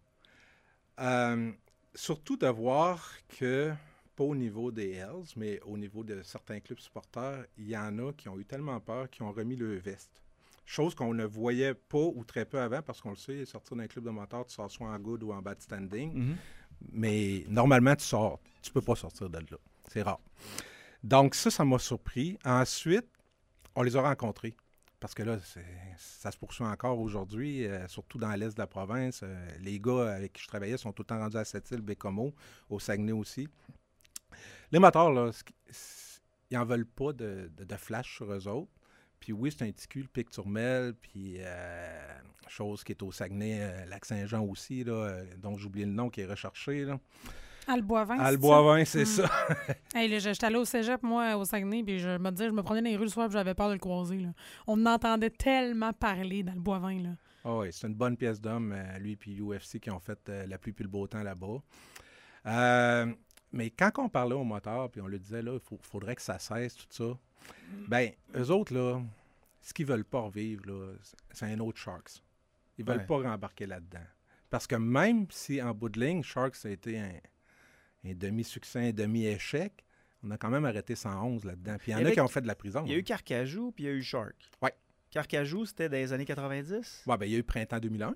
Speaker 5: Surtout de voir que, pas au niveau des Hells, mais au niveau de certains clubs supporters, il y en a qui ont eu tellement peur qu'ils ont remis le veste. Chose qu'on ne voyait pas ou très peu avant parce qu'on le sait, sortir d'un club de motards, tu sors soit en good ou en bad standing. Mm-hmm. Mais normalement, tu sors. Tu peux pas sortir de là. C'est rare. Donc, ça m'a surpris. Ensuite, on les a rencontrés. Parce que là, ça se poursuit encore aujourd'hui, surtout dans l'est de la province. Les gars avec qui je travaillais sont tout le temps rendus à Sept-Îles, Bécomo, au Saguenay aussi. Les motards, là, ils n'en veulent pas de flash sur eux autres. Puis oui, c'est un petit cul, le Pic-Turmel, puis chose qui est au Saguenay, Lac-Saint-Jean aussi, là, dont j'oublie le nom, qui est recherché. Là.
Speaker 3: Alboivin,
Speaker 5: Alboivin, c'est ça.
Speaker 3: Hey, là, j'étais allée au cégep, moi, au Saguenay, puis je me prenais dans les rues le soir, puis j'avais peur de le croiser. Là. On entendait tellement parler d'Alboivin, là.
Speaker 5: Oh, oui, c'est une bonne pièce d'homme, lui et UFC, qui ont fait la pluie puis le beau temps là-bas. Mais quand on parlait aux motards, puis on lui disait, là, il faudrait que ça cesse, tout ça, bien, eux autres, là, ce qu'ils veulent pas revivre, là, c'est un autre Sharks. Ils veulent pas rembarquer là-dedans. Parce que même si, en bout de ligne, Sharks a été un demi-succès, un demi-échec, on a quand même arrêté 111 là-dedans. Puis il y en a qui ont fait de la prison.
Speaker 2: Il y a eu Carcajou, puis il y a eu Shark.
Speaker 5: Oui.
Speaker 2: Carcajou, c'était dans les années 90?
Speaker 5: Oui, bien, il y a eu Printemps 2001.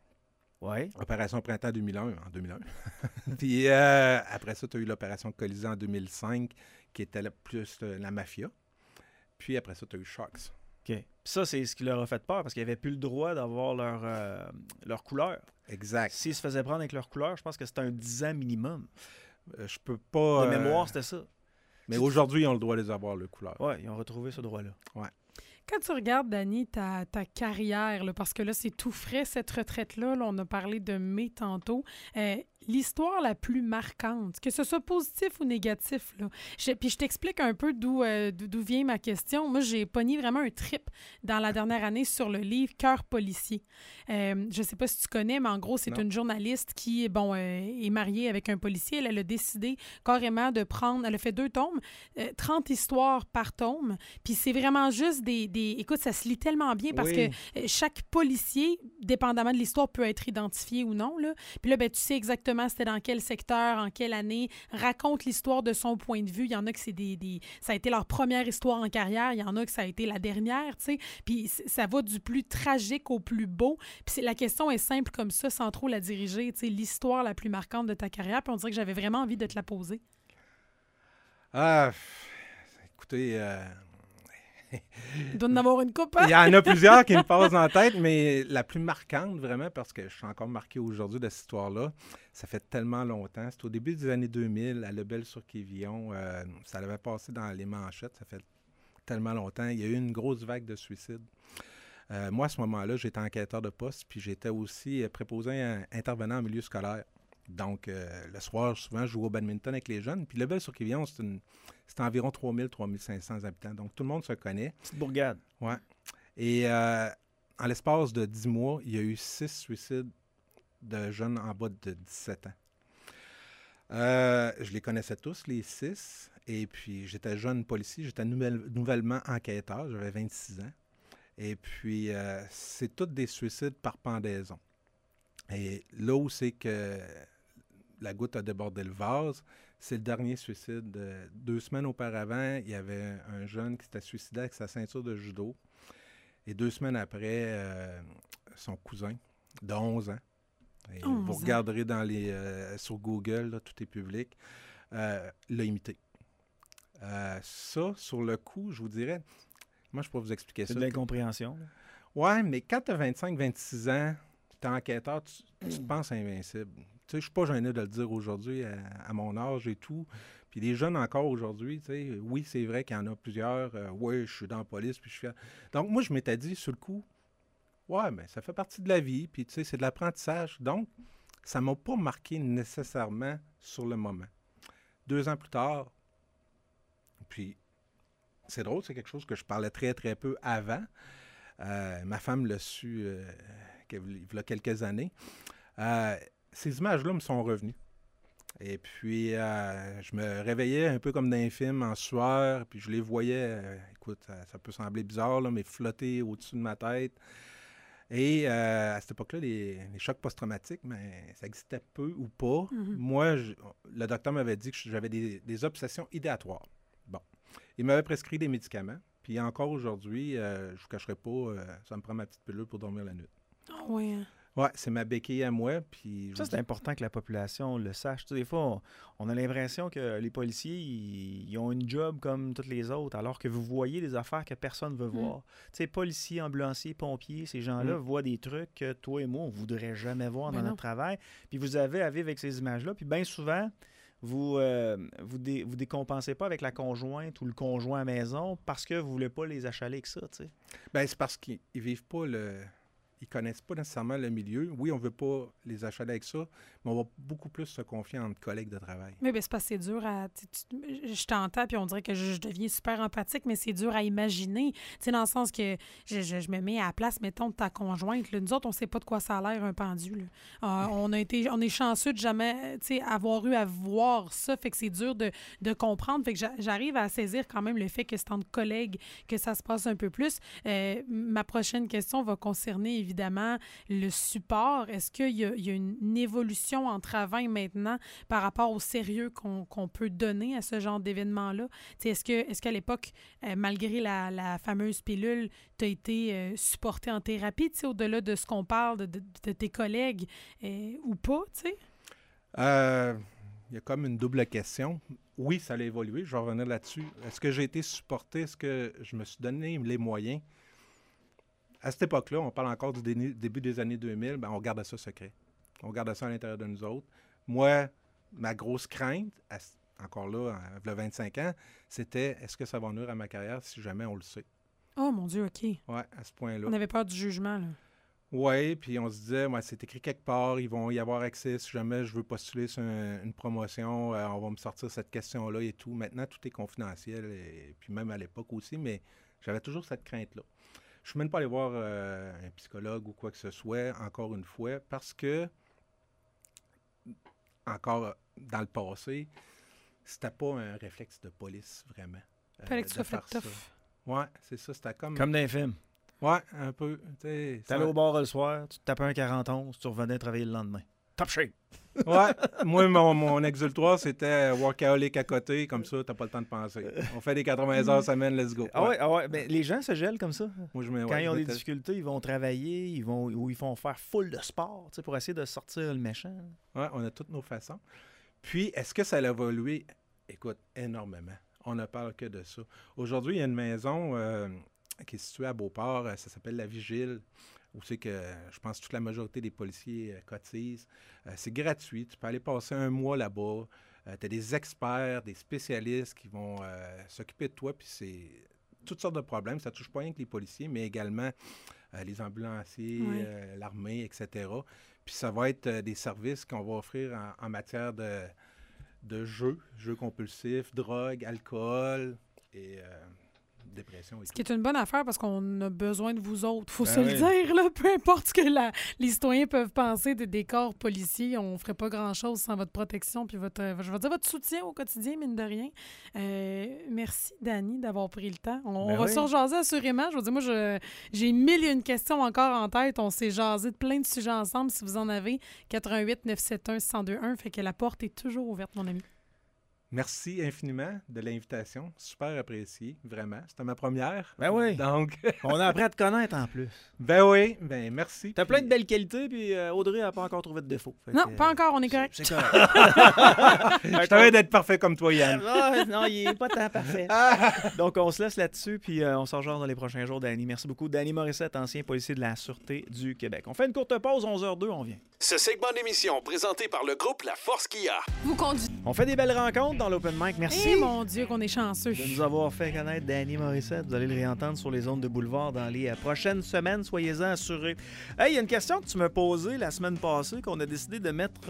Speaker 2: Oui.
Speaker 5: Opération Printemps 2001 en 2001. Puis après ça, tu as eu l'opération Colisée en 2005, qui était plus la mafia. Puis après ça, tu as eu Sharks.
Speaker 2: OK. Puis ça, c'est ce qui leur a fait peur, parce qu'ils n'avaient plus le droit d'avoir leur couleur.
Speaker 5: Exact.
Speaker 2: S'ils se faisaient prendre avec leur couleur, je pense que c'était un 10 ans minimum.
Speaker 5: Je peux pas...
Speaker 2: De mémoire, c'était ça.
Speaker 5: Mais aujourd'hui, ils ont le droit de les avoir, leur couleur.
Speaker 2: Oui, ils ont retrouvé ce droit-là.
Speaker 5: Ouais.
Speaker 3: Quand tu regardes, Danny, ta carrière, là, parce que là, c'est tout frais, cette retraite-là, là, on a parlé de mai tantôt, l'histoire la plus marquante, que ce soit positif ou négatif, là. Puis je t'explique un peu d'où vient ma question. Moi, j'ai pogné vraiment un trip dans la dernière année sur le livre « Cœur policier ». Je sais pas si tu connais, mais en gros, c'est une journaliste qui est mariée avec un policier. Elle a décidé carrément de prendre... Elle a fait 2 tomes, 30 histoires par tome. Puis c'est vraiment juste des... Écoute, ça se lit tellement bien parce que chaque policier, dépendamment de l'histoire, peut être identifié ou non, là. Puis là, ben, tu sais exactement c'était dans quel secteur, en quelle année, raconte l'histoire de son point de vue. Il y en a que ça a été leur première histoire en carrière, il y en a que ça a été la dernière, tu sais. Puis ça va du plus tragique au plus beau. Puis la question est simple comme ça, sans trop la diriger, tu sais, l'histoire la plus marquante de ta carrière. Puis on dirait que j'avais vraiment envie de te la poser.
Speaker 5: Ah, écoutez...
Speaker 3: Il doit en avoir une coupe, hein?
Speaker 5: Il y en a plusieurs qui me passent en tête, mais la plus marquante, vraiment, parce que je suis encore marqué aujourd'hui de cette histoire-là, ça fait tellement longtemps. C'était au début des années 2000, à Lebel-sur-Quévillon. Ça avait passé dans les manchettes, ça fait tellement longtemps. Il y a eu une grosse vague de suicides. Moi, à ce moment-là, j'étais enquêteur de poste, puis j'étais aussi préposé intervenant en milieu scolaire. Donc, le soir, souvent, je jouais au badminton avec les jeunes. Puis Lebel-sur-Quévillon, c'est environ 3500 habitants. Donc, tout le monde se connaît.
Speaker 2: Petite bourgade.
Speaker 5: Oui. Et en l'espace de 10 mois, il y a eu 6 suicides de jeunes en bas de 17 ans. Je les connaissais tous, les 6. Et puis, j'étais jeune policier. J'étais nouvellement enquêteur. J'avais 26 ans. Et puis, c'est tous des suicides par pendaison. Et là où c'est que la goutte a débordé le vase, c'est le dernier suicide. 2 semaines auparavant, il y avait un jeune qui s'était suicidé avec sa ceinture de judo. Et 2 semaines après, son cousin, de 11 ans, et vous regarderez sur Google, là, tout est public, l'a imité. Ça, sur le coup, je vous dirais, moi, je peux vous expliquer ça.
Speaker 2: C'est de l'incompréhension.
Speaker 5: Oui, mais quand tu as 25-26 ans, tu es enquêteur, tu te penses invincible. Tu sais, je ne suis pas gêné de le dire aujourd'hui à mon âge et tout. Puis les jeunes encore aujourd'hui, tu sais, oui, c'est vrai qu'il y en a plusieurs. Oui, je suis dans la police, puis je suis fier. Donc, moi, je m'étais dit sur le coup, ouais, mais ça fait partie de la vie, puis tu sais, c'est de l'apprentissage. Donc, ça ne m'a pas marqué nécessairement sur le moment. 2 ans plus tard, puis c'est drôle, c'est quelque chose que je parlais très, très peu avant. Ma femme l'a su il y a quelques années. Ces images-là me sont revenues. Et puis, je me réveillais un peu comme dans un film en sueur, puis je les voyais, écoute, ça peut sembler bizarre, là, mais flotter au-dessus de ma tête. Et à cette époque-là, les chocs post-traumatiques, mais ça existait peu ou pas. Mm-hmm. Moi, le docteur m'avait dit que j'avais des obsessions idéatoires. Bon. Il m'avait prescrit des médicaments. Puis encore aujourd'hui, je ne vous cacherai pas, ça me prend ma petite pilule pour dormir la nuit.
Speaker 3: Ah oui.
Speaker 5: Oui, c'est ma béquille à moi. Puis
Speaker 2: ça, c'est important que la population le sache. Tu sais, des fois, on a l'impression que les policiers, ils ont une job comme toutes les autres, alors que vous voyez des affaires que personne ne veut voir. Tu sais, policiers, ambulanciers, pompiers, ces gens-là voient des trucs que toi et moi, on ne voudrait jamais voir dans notre travail. Puis vous avez à vivre avec ces images-là. Puis bien souvent, vous décompensez pas avec la conjointe ou le conjoint à maison parce que vous ne voulez pas les achaler avec ça, tu sais.
Speaker 5: Bien, c'est parce qu'ils vivent pas ils connaissent pas nécessairement le milieu. Oui, on veut pas les achaler avec ça, mais on va beaucoup plus se confier entre collègues de travail.
Speaker 3: Mais c'est parce que c'est dur à... Je t'entends, puis on dirait que je deviens super empathique, mais c'est dur à imaginer. Tu sais, dans le sens que je me mets à la place, mettons, de ta conjointe. Là. Nous autres, on sait pas de quoi ça a l'air, un pendu. Là. On est chanceux de jamais avoir eu à voir ça, fait que c'est dur de comprendre. Fait que j'arrive à saisir quand même le fait que c'est entre collègues que ça se passe un peu plus. Ma prochaine question va concerner, évidemment, le support. Est-ce qu'il y a une évolution entre avant et maintenant par rapport au sérieux qu'on peut donner à ce genre d'événement-là? Est-ce qu'à l'époque, malgré la fameuse pilule, tu as été supporté en thérapie, au-delà de ce qu'on parle de tes collègues ou pas, tu sais?
Speaker 5: Il y a comme une double question. Oui, ça a évolué. Je vais revenir là-dessus. Est-ce que j'ai été supporté? Est-ce que je me suis donné les moyens? À cette époque-là, on parle encore du début des années 2000, ben on gardait ça secret. On gardait ça à l'intérieur de nous autres. Moi, ma grosse crainte, encore là, il y a 25 ans, c'était est-ce que ça va nuire à ma carrière si jamais on le sait?
Speaker 3: Oh mon Dieu, OK.
Speaker 5: Oui, à ce point-là.
Speaker 3: On avait peur du jugement, là.
Speaker 5: Oui, puis on se disait, c'est écrit quelque part, ils vont y avoir accès. Si jamais je veux postuler sur une promotion, on va me sortir cette question-là et tout. Maintenant, tout est confidentiel, et puis même à l'époque aussi, mais j'avais toujours cette crainte-là. Je ne suis même pas allé voir un psychologue ou quoi que ce soit, encore une fois, parce que, encore dans le passé, c'était pas un réflexe de police, vraiment.
Speaker 3: Fallait que tu sois fait tough.
Speaker 5: Oui, c'est ça, c'était comme...
Speaker 2: Comme dans les films.
Speaker 5: Ouais, un peu.
Speaker 2: T'allais au bar le soir, tu te tapais un 41, tu revenais travailler le lendemain. Top shape!
Speaker 5: Ouais, moi, mon exultoire, c'était workaholic à côté, comme ça, t'as pas le temps de penser. On fait des 80 heures semaine, let's go.
Speaker 2: Ah ouais, mais les gens se gèlent comme ça.
Speaker 5: Moi,
Speaker 2: Quand ils ont des difficultés, ils vont travailler, ils vont faire full de sport, pour essayer de sortir le méchant.
Speaker 5: Ouais, on a toutes nos façons. Puis, est-ce que ça a évolué? Écoute, énormément. On ne parle que de ça. Aujourd'hui, il y a une maison... qui est situé à Beauport, ça s'appelle La Vigile, où c'est que je pense que toute la majorité des policiers cotisent. C'est gratuit, tu peux aller passer un mois là-bas. Tu as des experts, des spécialistes qui vont s'occuper de toi, puis c'est toutes sortes de problèmes. Ça ne touche pas rien que les policiers, mais également les ambulanciers, l'armée, etc. Puis ça va être des services qu'on va offrir en matière de jeux compulsifs, drogue, alcool et... dépression et
Speaker 3: ce qui est une bonne affaire parce qu'on a besoin de vous autres. Faut se le dire, là, peu importe ce que les citoyens peuvent penser des corps policiers, on ferait pas grand-chose sans votre protection puis votre soutien au quotidien, mine de rien. Merci, Dani, d'avoir pris le temps. On va se rejaser assurément. Je veux dire, moi, j'ai 1001 questions encore en tête. On s'est jasé de plein de sujets ensemble. Si vous en avez, 88 971 1021, fait que la porte est toujours ouverte, mon ami.
Speaker 5: Merci infiniment de l'invitation. Super apprécié, vraiment. C'était ma première.
Speaker 2: Ben oui.
Speaker 5: Donc...
Speaker 2: on a appris à te connaître en plus.
Speaker 5: Ben oui, ben merci.
Speaker 2: T'as plein de belles qualités, puis Audrey n'a pas encore trouvé de défaut.
Speaker 3: Non, pas encore, on est correct.
Speaker 2: C'est correct.
Speaker 5: Je t'avais d'être parfait comme toi, Yann.
Speaker 2: Non, il n'est pas tant parfait. Donc, on se laisse là-dessus, puis on s'en rejoint dans les prochains jours, Dani. Merci beaucoup. Dani Morissette, ancien policier de la Sûreté du Québec. On fait une courte pause, 11h02, on vient.
Speaker 1: Ce segment d'émission présenté par le groupe La Force Kia.
Speaker 2: On fait des belles rencontres dans l'Open Mic. Merci.
Speaker 3: Eh mon Dieu, qu'on est chanceux.
Speaker 2: De nous avoir fait connaître Dani Morissette. Vous allez le réentendre sur les ondes de Boulevard dans les prochaines semaines. Soyez-en assurés. Hey, il y a une question que tu m'as posée la semaine passée qu'on a décidé de mettre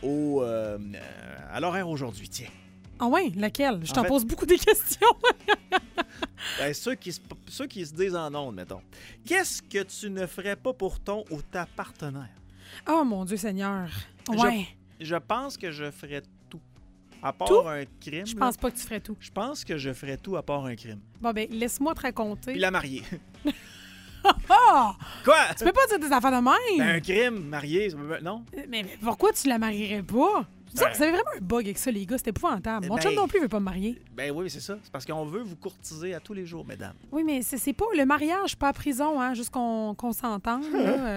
Speaker 2: à l'horaire aujourd'hui. Tiens.
Speaker 3: Ah oui, laquelle? Je t'en pose beaucoup des questions.
Speaker 2: Ceux qui se disent en ondes, mettons. Qu'est-ce que tu ne ferais pas pour ton ou ta partenaire?
Speaker 3: Oh mon Dieu Seigneur. Ouais.
Speaker 2: Je pense que je ferais tout. À part un crime.
Speaker 3: Je pense pas que tu ferais tout.
Speaker 2: Je pense que je ferais tout à part un crime.
Speaker 3: Bon, ben, laisse-moi te raconter.
Speaker 2: Puis la marier.
Speaker 3: Oh!
Speaker 2: Quoi?
Speaker 3: Tu peux pas dire des affaires de même?
Speaker 2: Ben, un crime, marié, non?
Speaker 3: Mais pourquoi tu la marierais pas? Vous avez vraiment un bug avec ça, les gars. C'est épouvantable. Mon chum non plus veut pas me marier.
Speaker 2: Ben oui, c'est ça. C'est parce qu'on veut vous courtiser à tous les jours, mesdames.
Speaker 3: Oui, mais c'est pas le mariage, pas à prison, hein, juste qu'on s'entende.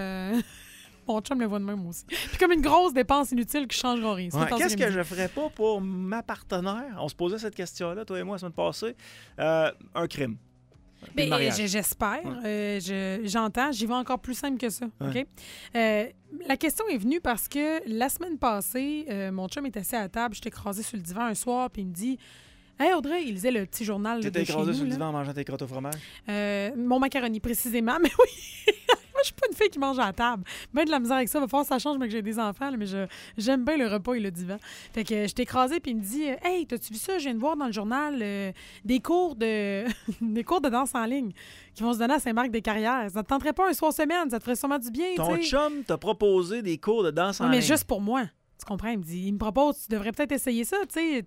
Speaker 3: Mon chum le voit de même aussi. Puis comme une grosse dépense inutile qui changera rien.
Speaker 2: Qu'est-ce que je ferais pas pour ma partenaire? On se posait cette question-là, toi et moi, la semaine passée. Un crime.
Speaker 3: Ben, j'espère. J'entends. J'y vais encore plus simple que ça. Ouais. OK? La question est venue parce que la semaine passée, mon chum est assis à la table. J'étais écrasée sur le divan un soir, puis il me dit... Hey Audrey, il lisait le petit journal de chez nous.
Speaker 2: T'étais écrasée sur le divan en mangeant tes crottes au fromage?
Speaker 3: Mon macaroni, précisément. Mais oui! Moi, je suis pas une fille qui mange à la table. Ben de la misère avec ça. Il va falloir que ça change, mais que j'ai des enfants. Là, mais j'aime bien le repas et le divan. Fait que je t'ai écrasée, puis il me dit « Hey, t'as-tu vu ça? Je viens de voir dans le journal des cours de danse en ligne qui vont se donner à Saint-Marc-des-Carrières. Ça te tenterait pas un soir semaine? Ça te ferait sûrement du bien,
Speaker 2: Ton chum t'a proposé des cours de danse en ligne?
Speaker 3: Mais juste pour moi. Tu comprends? Il me propose, tu devrais peut-être essayer ça.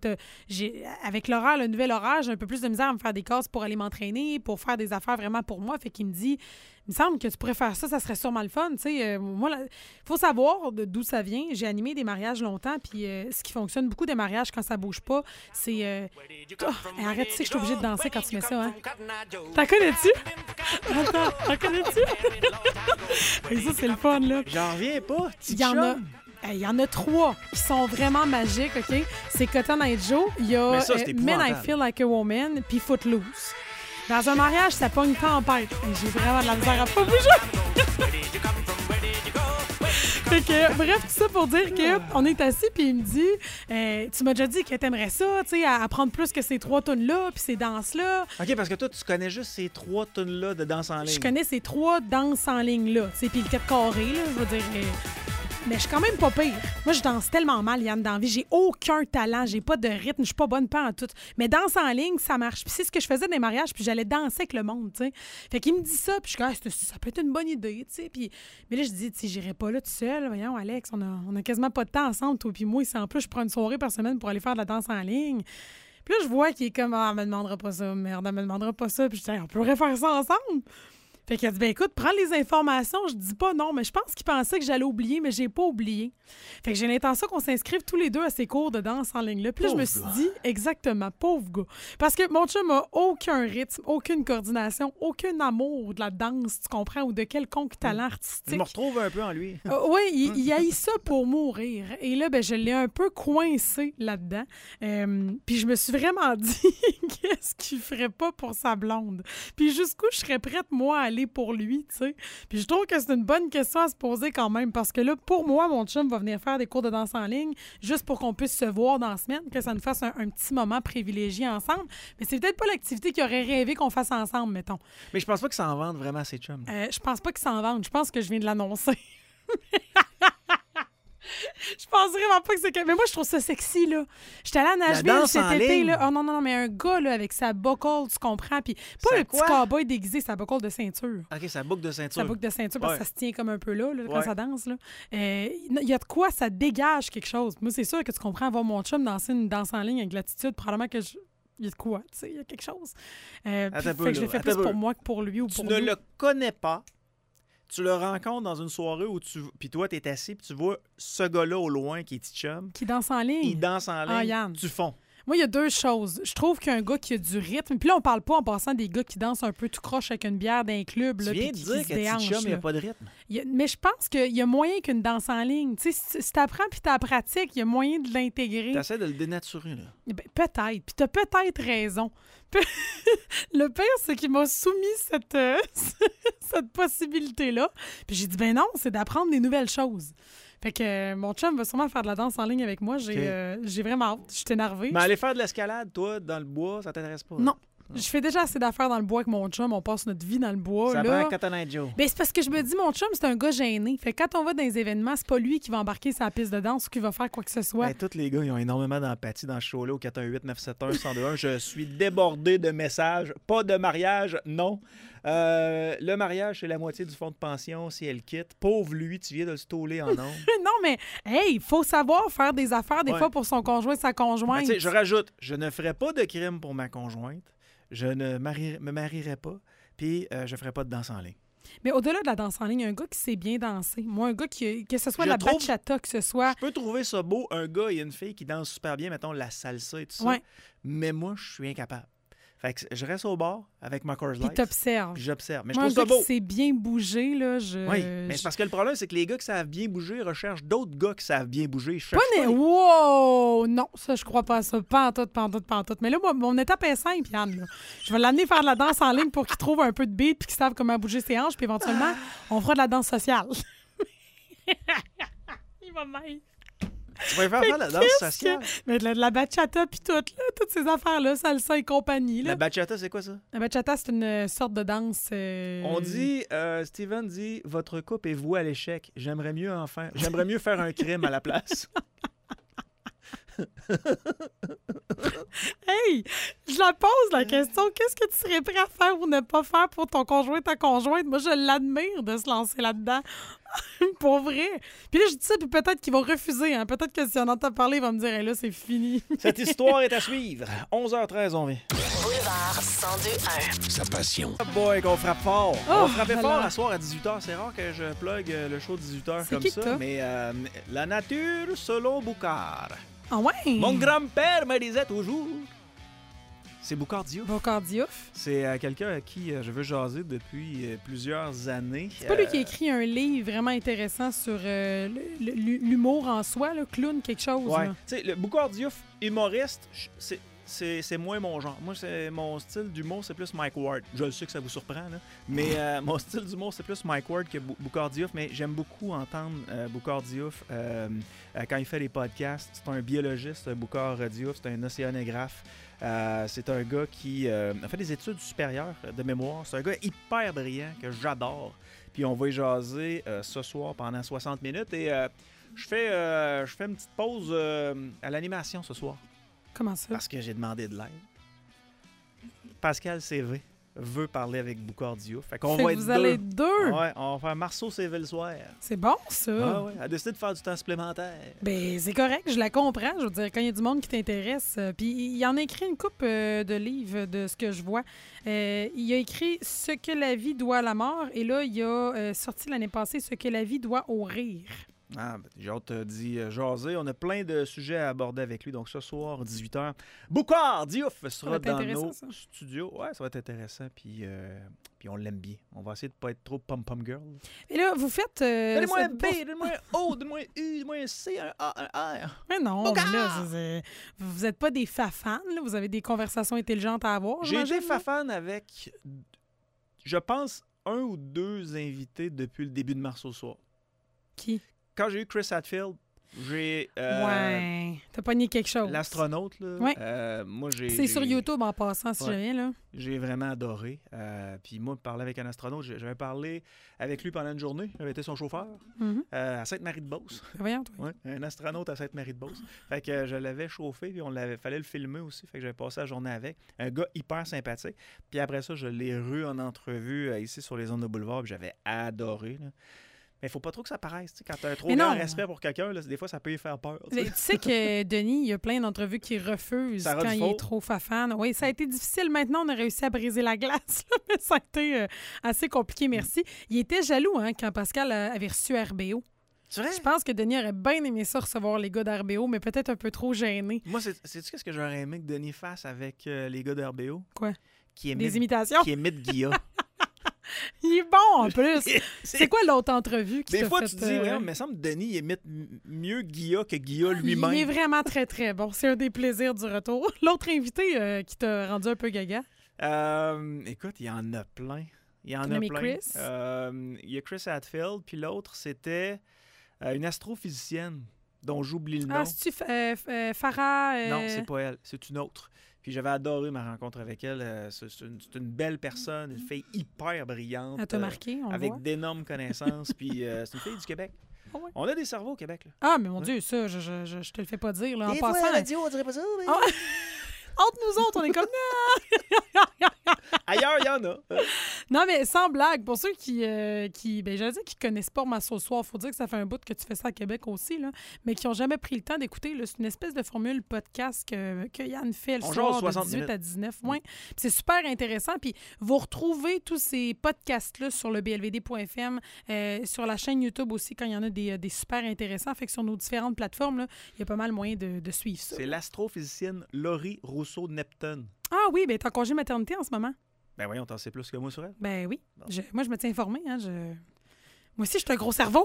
Speaker 3: Avec l'horaire, le nouvel horaire, j'ai un peu plus de misère à me faire des casses pour aller m'entraîner, pour faire des affaires vraiment pour moi. Fait qu'il me dit, il me semble que tu pourrais faire ça, ça serait sûrement le fun. Moi, il faut savoir d'où ça vient. J'ai animé des mariages longtemps, puis ce qui fonctionne beaucoup des mariages quand ça bouge pas, c'est... arrête, tu sais que je suis obligée de danser quand tu mets ça, hein? T'en connais-tu? Attends, t'en connais-tu? Et ça, c'est le fun, là.
Speaker 2: J'en reviens pas,
Speaker 3: Il y en a 3 qui sont vraiment magiques, OK? C'est Cotton Eye Joe, il y a Men I Feel Like a Woman, puis Footloose. Dans un mariage, ça pogne tempête. Et j'ai vraiment de la misère à pas bouger. Fait que, bref, tout ça pour dire qu'on est assis, puis il me dit tu m'as déjà dit que t'aimerais ça, tu sais, à apprendre plus que ces 3 tunes-là, puis ces danses-là.
Speaker 2: OK, parce que toi, tu connais juste ces 3 tunes-là de danse en ligne.
Speaker 3: Je connais ces 3 danses en ligne-là. Tu sais, puis le 4 carré, là, je veux dire. Mais je suis quand même pas pire. Moi, je danse tellement mal, Yann, dans la vie. J'ai aucun talent, j'ai pas de rythme, je suis pas bonne pas en tout. Mais danse en ligne, ça marche. Puis c'est ce que je faisais dans les mariages, puis j'allais danser avec le monde, tu sais. Fait qu'il me dit ça, puis je suis comme, ça peut être une bonne idée, tu sais. Puis, mais là, je dis, tu sais, j'irai pas là tout seul. Voyons, Alex, on a quasiment pas de temps ensemble, toi puis moi. En plus, je prends une soirée par semaine pour aller faire de la danse en ligne. Puis là, je vois qu'il est comme, elle me demandera pas ça, merde, elle me demandera pas ça. Puis je dis, on pourrait faire ça ensemble. Fait qu'il a dit, écoute, prends les informations. Je dis pas non, mais je pense qu'il pensait que j'allais oublier, mais j'ai pas oublié. Fait que j'ai l'intention qu'on s'inscrive tous les deux à ces cours de danse en ligne-là. Puis là, je me suis dit, exactement, pauvre gars. Parce que mon chum a aucun rythme, aucune coordination, aucun amour de la danse, tu comprends, ou de quelconque talent artistique.
Speaker 2: Je me retrouve un peu en lui.
Speaker 3: Oui, il haït ça pour mourir. Et là, je l'ai un peu coincé là-dedans. Puis je me suis vraiment dit, qu'est-ce qu'il ferait pas pour sa blonde? Puis jusqu'où je serais prête, moi, à aller pour lui, tu sais. Puis je trouve que c'est une bonne question à se poser quand même, parce que là, pour moi, mon chum va venir faire des cours de danse en ligne juste pour qu'on puisse se voir dans la semaine, que ça nous fasse un petit moment privilégié ensemble. Mais c'est peut-être pas l'activité qu'il aurait rêvé qu'on fasse ensemble, mettons.
Speaker 2: Mais je pense pas que ça en vende vraiment ses chums.
Speaker 3: Je pense pas qu'il s'en vende. Je pense que je viens de l'annoncer. Je pense vraiment pas que c'est... Mais moi, je trouve ça sexy, là. J'étais allée à Nashville cet été, là. Oh non, mais un gars, là, avec sa buckle, tu comprends, puis pas le petit cowboy déguisé, sa buckle de ceinture.
Speaker 2: OK, sa boucle de ceinture.
Speaker 3: Sa boucle de ceinture, parce que ça se tient comme un peu là quand ça danse, là. Il y a de quoi, ça dégage quelque chose. Moi, c'est sûr que tu comprends, voir mon chum danser une danse en ligne avec l'attitude, probablement que il y a de quoi, tu sais, il y a quelque chose. Fait que je l'ai fait plus pour moi que pour lui ou pour lui.
Speaker 2: Tu ne le connais pas. Tu le rencontres dans une soirée où puis toi, t'es assis, puis tu vois ce gars-là au loin qui est petit chum.
Speaker 3: Qui danse en ligne.
Speaker 2: Il danse en ligne.
Speaker 3: Yann.
Speaker 2: Tu fonds.
Speaker 3: Moi, il y a 2 choses. Je trouve qu'un gars qui a du rythme, puis là, on parle pas en passant des gars qui dansent un peu tout croche avec une bière d'un club.
Speaker 2: Tu viens de dire qu'un petit chum, il n'y a pas de rythme.
Speaker 3: Mais je pense qu'il y a moyen qu'une danse en ligne. Tu sais, si tu apprends puis tu pratiques, il y a moyen de l'intégrer.
Speaker 2: Tu essaies de le dénaturer, là.
Speaker 3: Ben, peut-être. Puis tu as peut-être raison. Le pire, c'est qu'il m'a soumis cette possibilité-là. Puis j'ai dit, ben non, c'est d'apprendre des nouvelles choses. Fait que mon chum va sûrement faire de la danse en ligne avec moi. J'ai vraiment hâte. Je suis énervée.
Speaker 2: Mais aller faire de l'escalade, toi, dans le bois, ça t'intéresse pas?
Speaker 3: Non. Je fais déjà assez d'affaires dans le bois avec mon chum. On passe notre vie dans le bois.
Speaker 2: Ça
Speaker 3: là.
Speaker 2: prend Cotton Eye Joe.
Speaker 3: Ben, c'est parce que je me dis, mon chum, c'est un gars gêné. Fait que quand on va dans les événements, c'est pas lui qui va embarquer sur la piste de danse ou qui va faire quoi que ce soit.
Speaker 2: Ben, tous les gars, ils ont énormément d'empathie dans ce show-là au 418-971-1021. Je suis débordé de messages. Pas de mariage, non. Le mariage, c'est la moitié du fonds de pension si elle quitte. Pauvre lui, tu viens de le stauler en nombre.
Speaker 3: Non, mais, hey, il faut savoir faire des affaires des fois pour son conjoint, sa conjointe.
Speaker 2: Ben, je rajoute, je ne ferai pas de crime pour ma conjointe. Je ne me marierai pas. Puis, je ferai pas de danse en ligne.
Speaker 3: Mais au-delà de la danse en ligne, un gars qui sait bien danser. Moi, un gars que ce soit la bachata, que ce soit...
Speaker 2: Je peux trouver ça beau, un gars et une fille qui dansent super bien, mettons la salsa et tout ça. Mais moi, je suis incapable. Fait que je reste au bar avec ma Coors Light.
Speaker 3: Puis t'observes.
Speaker 2: Puis j'observe. Mais
Speaker 3: moi,
Speaker 2: je trouve ça beau.
Speaker 3: Qui sait bien bouger, là,
Speaker 2: Oui, mais c'est parce que le problème, c'est que les gars qui savent bien bouger recherchent d'autres gars qui savent bien bouger.
Speaker 3: Wow! Non, ça, je crois pas à ça. Pas en tout. Mais là, mon étape est simple, Yann. Là. Je vais l'amener faire de la danse en ligne pour qu'il trouve un peu de beat puis qu'il sache comment bouger ses hanches. Puis éventuellement, on fera de la danse sociale. Il va m'aider.
Speaker 2: Tu vas faire la danse sociale?
Speaker 3: Mais de la bachata puis toutes ces affaires-là, salsa et compagnie. Là.
Speaker 2: La bachata, c'est quoi ça?
Speaker 3: La bachata, c'est une sorte de danse...
Speaker 2: On dit, Steven dit, votre couple est voué à l'échec. J'aimerais mieux faire un crime à la place.
Speaker 3: Hey, je la pose la question. Qu'est-ce que tu serais prêt à faire ou ne pas faire pour ton conjoint, ta conjointe? Moi, je l'admire de se lancer là-dedans. Pour vrai. Puis là, je dis ça, puis peut-être qu'il va refuser. Hein? Peut-être que si on entend parler, il va me dire hey, là, c'est fini.
Speaker 2: Cette histoire est à suivre. 11h13, on vient.
Speaker 6: Boulevard 102.1.
Speaker 1: Sa passion.
Speaker 2: Oh boy, qu'on frappe fort. On frappait
Speaker 3: voilà.
Speaker 2: fort à soir à 18h. C'est rare que je plug le show de 18h comme ça.
Speaker 3: Toi?
Speaker 2: Mais la nature selon Boucard.
Speaker 3: Ah ouais?
Speaker 2: Mon grand-père me disait toujours. C'est Boucard Diouf.
Speaker 3: Boucard Diouf.
Speaker 2: C'est quelqu'un à qui je veux jaser depuis plusieurs années.
Speaker 3: C'est pas lui qui a écrit un livre vraiment intéressant sur l'humour en soi, là, clown quelque chose.
Speaker 2: Ouais.
Speaker 3: Tu
Speaker 2: sais, le Boucard Diouf, humoriste, c'est moins mon genre. Moi, mon style d'humour, c'est plus Mike Ward. Je le sais que ça vous surprend, là. Mais mon style d'humour, c'est plus Mike Ward que Boucard Diouf. Mais j'aime beaucoup entendre Boucard Diouf quand il fait les podcasts. C'est un biologiste, Boucard Diouf. C'est un océanographe. C'est un gars qui a fait des études supérieures de mémoire. C'est un gars hyper brillant que j'adore. Puis on va y jaser ce soir pendant 60 minutes. Et je fais une petite pause à l'animation ce soir.
Speaker 3: Comment ça?
Speaker 2: Parce que j'ai demandé de l'aide. Pascal CV veut parler avec Boucard Diouf. Fait qu'on va être
Speaker 3: vous allez être deux?
Speaker 2: Ouais, on va faire Marceau CV le soir.
Speaker 3: C'est bon, ça.
Speaker 2: Ah ouais, elle a décidé de faire du temps supplémentaire.
Speaker 3: Ben c'est correct, je la comprends. Je veux dire, quand il y a du monde qui t'intéresse. Puis il en a écrit une couple de livres de ce que je vois. Il a écrit « Ce que la vie doit à la mort » et là, il a sorti l'année passée « Ce que la vie doit au rire ».
Speaker 2: Ah, ben, j'ai hâte dit jaser. On a plein de sujets à aborder avec lui. Donc, ce soir, 18h, Boucard Diouf sera dans nos studios. Ouais, ça va être intéressant. Puis on l'aime bien. On va essayer de ne pas être trop pom-pom girl.
Speaker 3: Et là, vous faites...
Speaker 2: Donnez-moi un B, donnez-moi un O, donnez-moi un U, donnez-moi un C, un A, un R.
Speaker 3: Mais non, mais là, vous n'êtes pas des fafans. Là. Vous avez des conversations intelligentes à avoir.
Speaker 2: J'ai été fafan avec, je pense, 1 ou 2 invités depuis le début de mars au soir.
Speaker 3: Qui?
Speaker 2: Quand j'ai eu Chris Hadfield, j'ai...
Speaker 3: ouais, t'as pogné quelque chose.
Speaker 2: L'astronaute, là.
Speaker 3: Ouais.
Speaker 2: Moi,
Speaker 3: c'est sur YouTube en passant, si jamais, là.
Speaker 2: J'ai vraiment adoré. Puis moi, parler avec un astronaute, j'avais parlé avec lui pendant une journée. J'avais été son chauffeur à Sainte-Marie-de-Beauce.
Speaker 3: Voyons, toi.
Speaker 2: Ouais, un astronaute à Sainte-Marie-de-Beauce. Fait que je l'avais chauffé, puis fallait le filmer aussi. Fait que j'avais passé la journée avec. Un gars hyper sympathique. Puis après ça, je l'ai revu en entrevue ici sur les ondes de boulevard, puis j'avais adoré, là. Mais il faut pas trop que ça paraisse. Quand tu as un trop grand respect pour quelqu'un, des fois, ça peut y faire peur.
Speaker 3: Tu sais que Denis, il y a plein d'entrevues qui refusent quand il est trop fafan. Oui, ça a été difficile. Maintenant, on a réussi à briser la glace. Là, mais ça a été assez compliqué, merci. Il était jaloux quand Pascal avait reçu RBO.
Speaker 2: C'est vrai?
Speaker 3: Je pense que Denis aurait bien aimé ça, recevoir les gars d'RBO, mais peut-être un peu trop gêné.
Speaker 2: Moi, sais-tu qu'est-ce que j'aurais aimé que Denis fasse avec les gars d'RBO?
Speaker 3: Quoi?
Speaker 2: Des
Speaker 3: imitations?
Speaker 2: Qui imitent Guilla.
Speaker 3: Il est bon, en plus. C'est quoi l'autre entrevue qui
Speaker 2: Des fois,
Speaker 3: fait,
Speaker 2: tu te dis, il me semble que Denis imite mieux Guilla que Guilla lui-même.
Speaker 3: Il est vraiment très, très bon. C'est un des plaisirs du retour. L'autre invité qui t'a rendu un peu gaga?
Speaker 2: Écoute, il y en a plein. Il y en
Speaker 3: a
Speaker 2: plein.
Speaker 3: Chris?
Speaker 2: Il y a Chris Hadfield, puis l'autre, c'était une astrophysicienne dont j'oublie le nom.
Speaker 3: Ah, c'est-tu Farah?
Speaker 2: Non, c'est pas elle. C'est une autre. Puis j'avais adoré ma rencontre avec elle. C'est une belle personne, une fille hyper brillante.
Speaker 3: Elle t'a marqué, on
Speaker 2: avec
Speaker 3: voit.
Speaker 2: D'énormes connaissances. Puis c'est une fille du Québec.
Speaker 3: Ah ouais.
Speaker 2: On a des cerveaux au Québec. Là.
Speaker 3: Ah, mais mon Dieu, ça, je te le fais pas dire. Là, en
Speaker 2: Des
Speaker 3: passant,
Speaker 2: fois, à la radio, on dirait pas ça. Mais...
Speaker 3: Entre nous autres, on est comme...
Speaker 2: Ailleurs, il y en a.
Speaker 3: Non, mais sans blague, pour ceux qui j'allais dire qui connaissent pas Marceau le soir, il faut dire que ça fait un bout que tu fais ça à Québec aussi, là, mais qui n'ont jamais pris le temps d'écouter. C'est une espèce de formule podcast que Yann fait le soir de 18 à 19. Ouais. C'est super intéressant. Puis vous retrouvez tous ces podcasts-là sur le blvd.fm, sur la chaîne YouTube aussi, quand il y en a des super intéressants. Fait que sur nos différentes plateformes, il y a pas mal moyen de suivre ça.
Speaker 2: C'est l'astrophysicienne Laurie Rousseau-Neptune.
Speaker 3: Ah oui, bien, t'es en congé maternité en ce moment.
Speaker 2: Ben voyons, t'en sais plus que moi sur elle.
Speaker 3: Ben oui. Bon. Moi, je me tiens informée. Moi aussi, je suis un gros cerveau.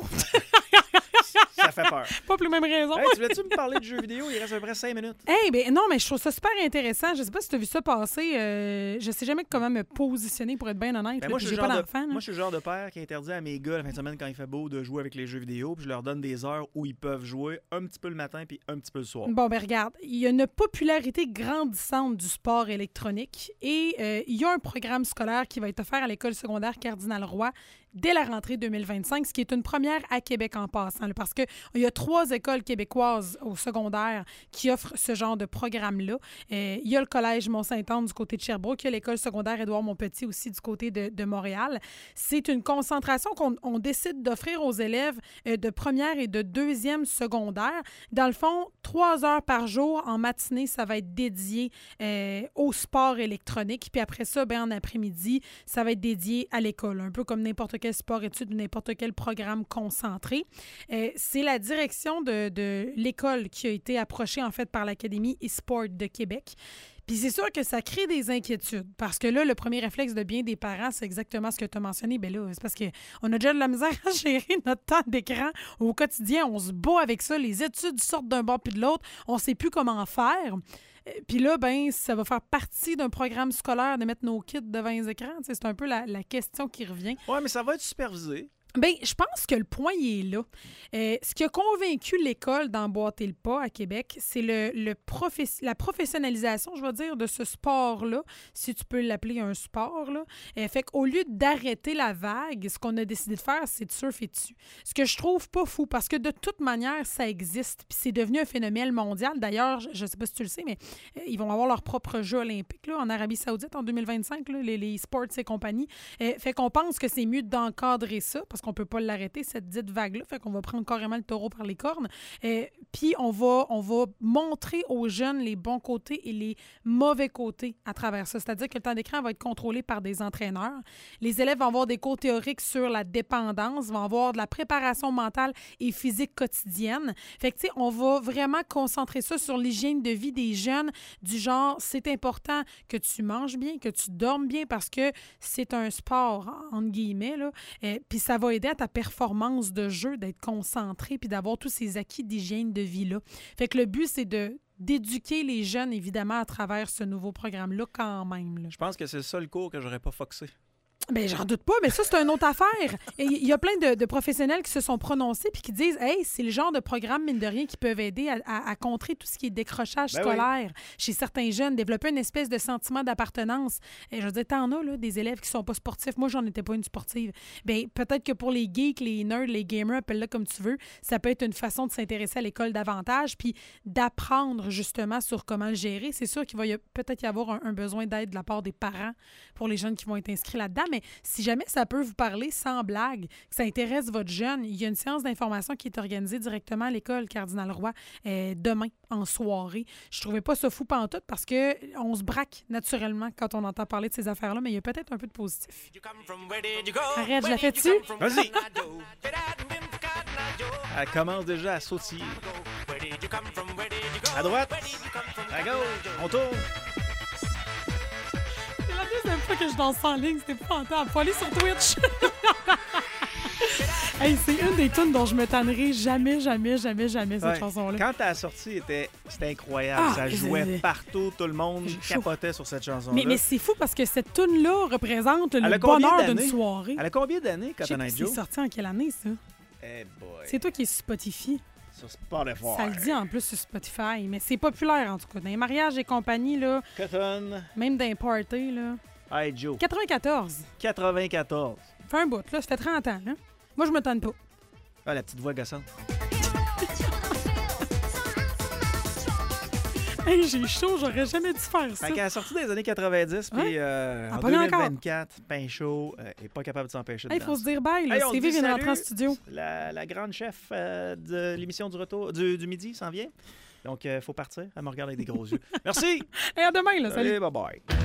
Speaker 2: Ça fait peur.
Speaker 3: Pas pour les mêmes raisons.
Speaker 2: Hey, tu voulais-tu me parler de jeux vidéo? Il reste à peu près 5 minutes.
Speaker 3: Ben non, mais je trouve ça super intéressant. Je sais pas si tu as vu ça passer. Je sais jamais comment me positionner pour être bien honnête.
Speaker 2: Ben moi, je suis le genre de père qui interdit à mes gars la fin de semaine quand il fait beau de jouer avec les jeux vidéo. Puis je leur donne des heures où ils peuvent jouer un petit peu le matin puis un petit peu le soir.
Speaker 3: Bon, ben regarde, il y a une popularité grandissante du sport électronique et il y a un programme scolaire qui va être offert à l'école secondaire Cardinal-Roy dès la rentrée 2025, ce qui est une première à Québec en passant, là, parce qu'il y a 3 écoles québécoises au secondaire qui offrent ce genre de programme-là. Il y a le collège Mont-Saint-Anne du côté de Sherbrooke, il y a l'école secondaire Édouard-Montpetit aussi du côté de Montréal. C'est une concentration qu'on décide d'offrir aux élèves de première et de deuxième secondaire. Dans le fond, 3 heures par jour en matinée, ça va être dédié au sport électronique. Puis après ça, en après-midi, ça va être dédié à l'école, un peu comme n'importe quel sport-études ou n'importe quel programme concentré. C'est la direction de l'école qui a été approchée en fait par l'Académie e-sport de Québec. Puis c'est sûr que ça crée des inquiétudes parce que là, le premier réflexe de bien des parents, c'est exactement ce que tu as mentionné. Bien là, c'est parce qu'on a déjà de la misère à gérer notre temps d'écran au quotidien. On se bat avec ça. Les études sortent d'un bord puis de l'autre. On ne sait plus comment faire. Puis là, ben ça va faire partie d'un programme scolaire de mettre nos kids devant les écrans. C'est un peu la question qui revient.
Speaker 2: Oui, mais ça va être supervisé.
Speaker 3: Bien, je pense que le point, il est là. Ce qui a convaincu l'école d'emboîter le pas à Québec, c'est la professionnalisation, je vais dire, de ce sport-là, si tu peux l'appeler un sport. Là. Fait qu'au lieu d'arrêter la vague, ce qu'on a décidé de faire, c'est de surfer dessus. Ce que je trouve pas fou, parce que de toute manière, ça existe, puis c'est devenu un phénomène mondial. D'ailleurs, je ne sais pas si tu le sais, mais ils vont avoir leur propre jeu olympique là, en Arabie Saoudite en 2025, là, les sports et compagnie. Fait qu'on pense que c'est mieux d'encadrer ça, parce qu'on ne peut pas l'arrêter, cette dite vague-là. Fait qu'on va prendre carrément le taureau par les cornes. Puis on va montrer aux jeunes les bons côtés et les mauvais côtés à travers ça. C'est-à-dire que le temps d'écran va être contrôlé par des entraîneurs. Les élèves vont avoir des cours théoriques sur la dépendance, vont avoir de la préparation mentale et physique quotidienne. Fait que, tu sais, on va vraiment concentrer ça sur l'hygiène de vie des jeunes, du genre, c'est important que tu manges bien, que tu dormes bien, parce que c'est un sport, entre guillemets, là. Puis ça va aider à ta performance de jeu, d'être concentré puis d'avoir tous ces acquis d'hygiène de vie-là. Fait que le but, c'est d'éduquer les jeunes, évidemment, à travers ce nouveau programme-là quand même. Là.
Speaker 2: Je pense que c'est le seul cours que j'aurais pas foxé.
Speaker 3: Bien, j'en doute pas, mais ça, c'est une autre affaire. Il y a plein de professionnels qui se sont prononcés puis qui disent « Hey, c'est le genre de programme, mine de rien, qui peuvent aider à contrer tout ce qui est décrochage scolaire chez certains jeunes, développer une espèce de sentiment d'appartenance. » Je veux dire, t'en as, là, des élèves qui sont pas sportifs. Moi, j'en étais pas une sportive. Bien, peut-être que pour les geeks, les nerds, les gamers, appelle-le comme tu veux, ça peut être une façon de s'intéresser à l'école davantage puis d'apprendre, justement, sur comment le gérer. C'est sûr qu'il va peut-être y avoir un besoin d'aide de la part des parents pour les jeunes qui vont être inscrits là-dedans, mais si jamais ça peut vous parler sans blague, que ça intéresse votre jeune, il y a une séance d'information qui est organisée directement à l'école Cardinal-Roy demain en soirée. Je trouvais pas ça fou pantoute parce qu'on se braque naturellement quand on entend parler de ces affaires-là, mais il y a peut-être un peu de positif. Arrête, je la fais-tu?
Speaker 2: Vas-y! Elle commence déjà à sautiller. À droite, à gauche, on tourne.
Speaker 3: C'est la deuxième fois que je danse en ligne, c'était pas entendre. Faut aller sur Twitch. Hey, c'est une des tunes dont je me tannerai jamais, cette chanson-là.
Speaker 2: Quand elle a sorti, c'était incroyable. Ça jouait partout, tout le monde capotait sur cette chanson-là.
Speaker 3: Mais c'est fou parce que cette tune-là représente le bonheur d'une soirée.
Speaker 2: Elle a combien d'années, Cotton Eye Joe?
Speaker 3: C'est sorti en quelle année, ça?
Speaker 2: Hey boy.
Speaker 3: C'est toi qui es sur Spotify.
Speaker 2: Sur Spotify.
Speaker 3: Ça le dit en plus sur Spotify, mais c'est populaire en tout cas. Dans les mariages et compagnie, là,
Speaker 2: Cotton
Speaker 3: même dans les parties, là.
Speaker 2: Eye Joe.
Speaker 3: 94.
Speaker 2: 94.
Speaker 3: Fait un bout, là, ça fait 30 ans, hein? Moi, je me tanne pas.
Speaker 2: Ah, la petite voix gossante.
Speaker 3: Hey, j'ai chaud, j'aurais jamais dû faire ça.
Speaker 2: Fait qu'elle est sortie des années 90, puis en 2024, Pain Chaud est pas capable de s'empêcher de
Speaker 3: Il faut se dire bye, là. Sylvie vient de rentrer en studio.
Speaker 2: La grande chef de l'émission du retour du midi s'en vient. Donc, il faut partir. Elle me regarde avec des gros yeux. Merci!
Speaker 3: Et à demain, là. Salut!
Speaker 2: Allez, bye-bye.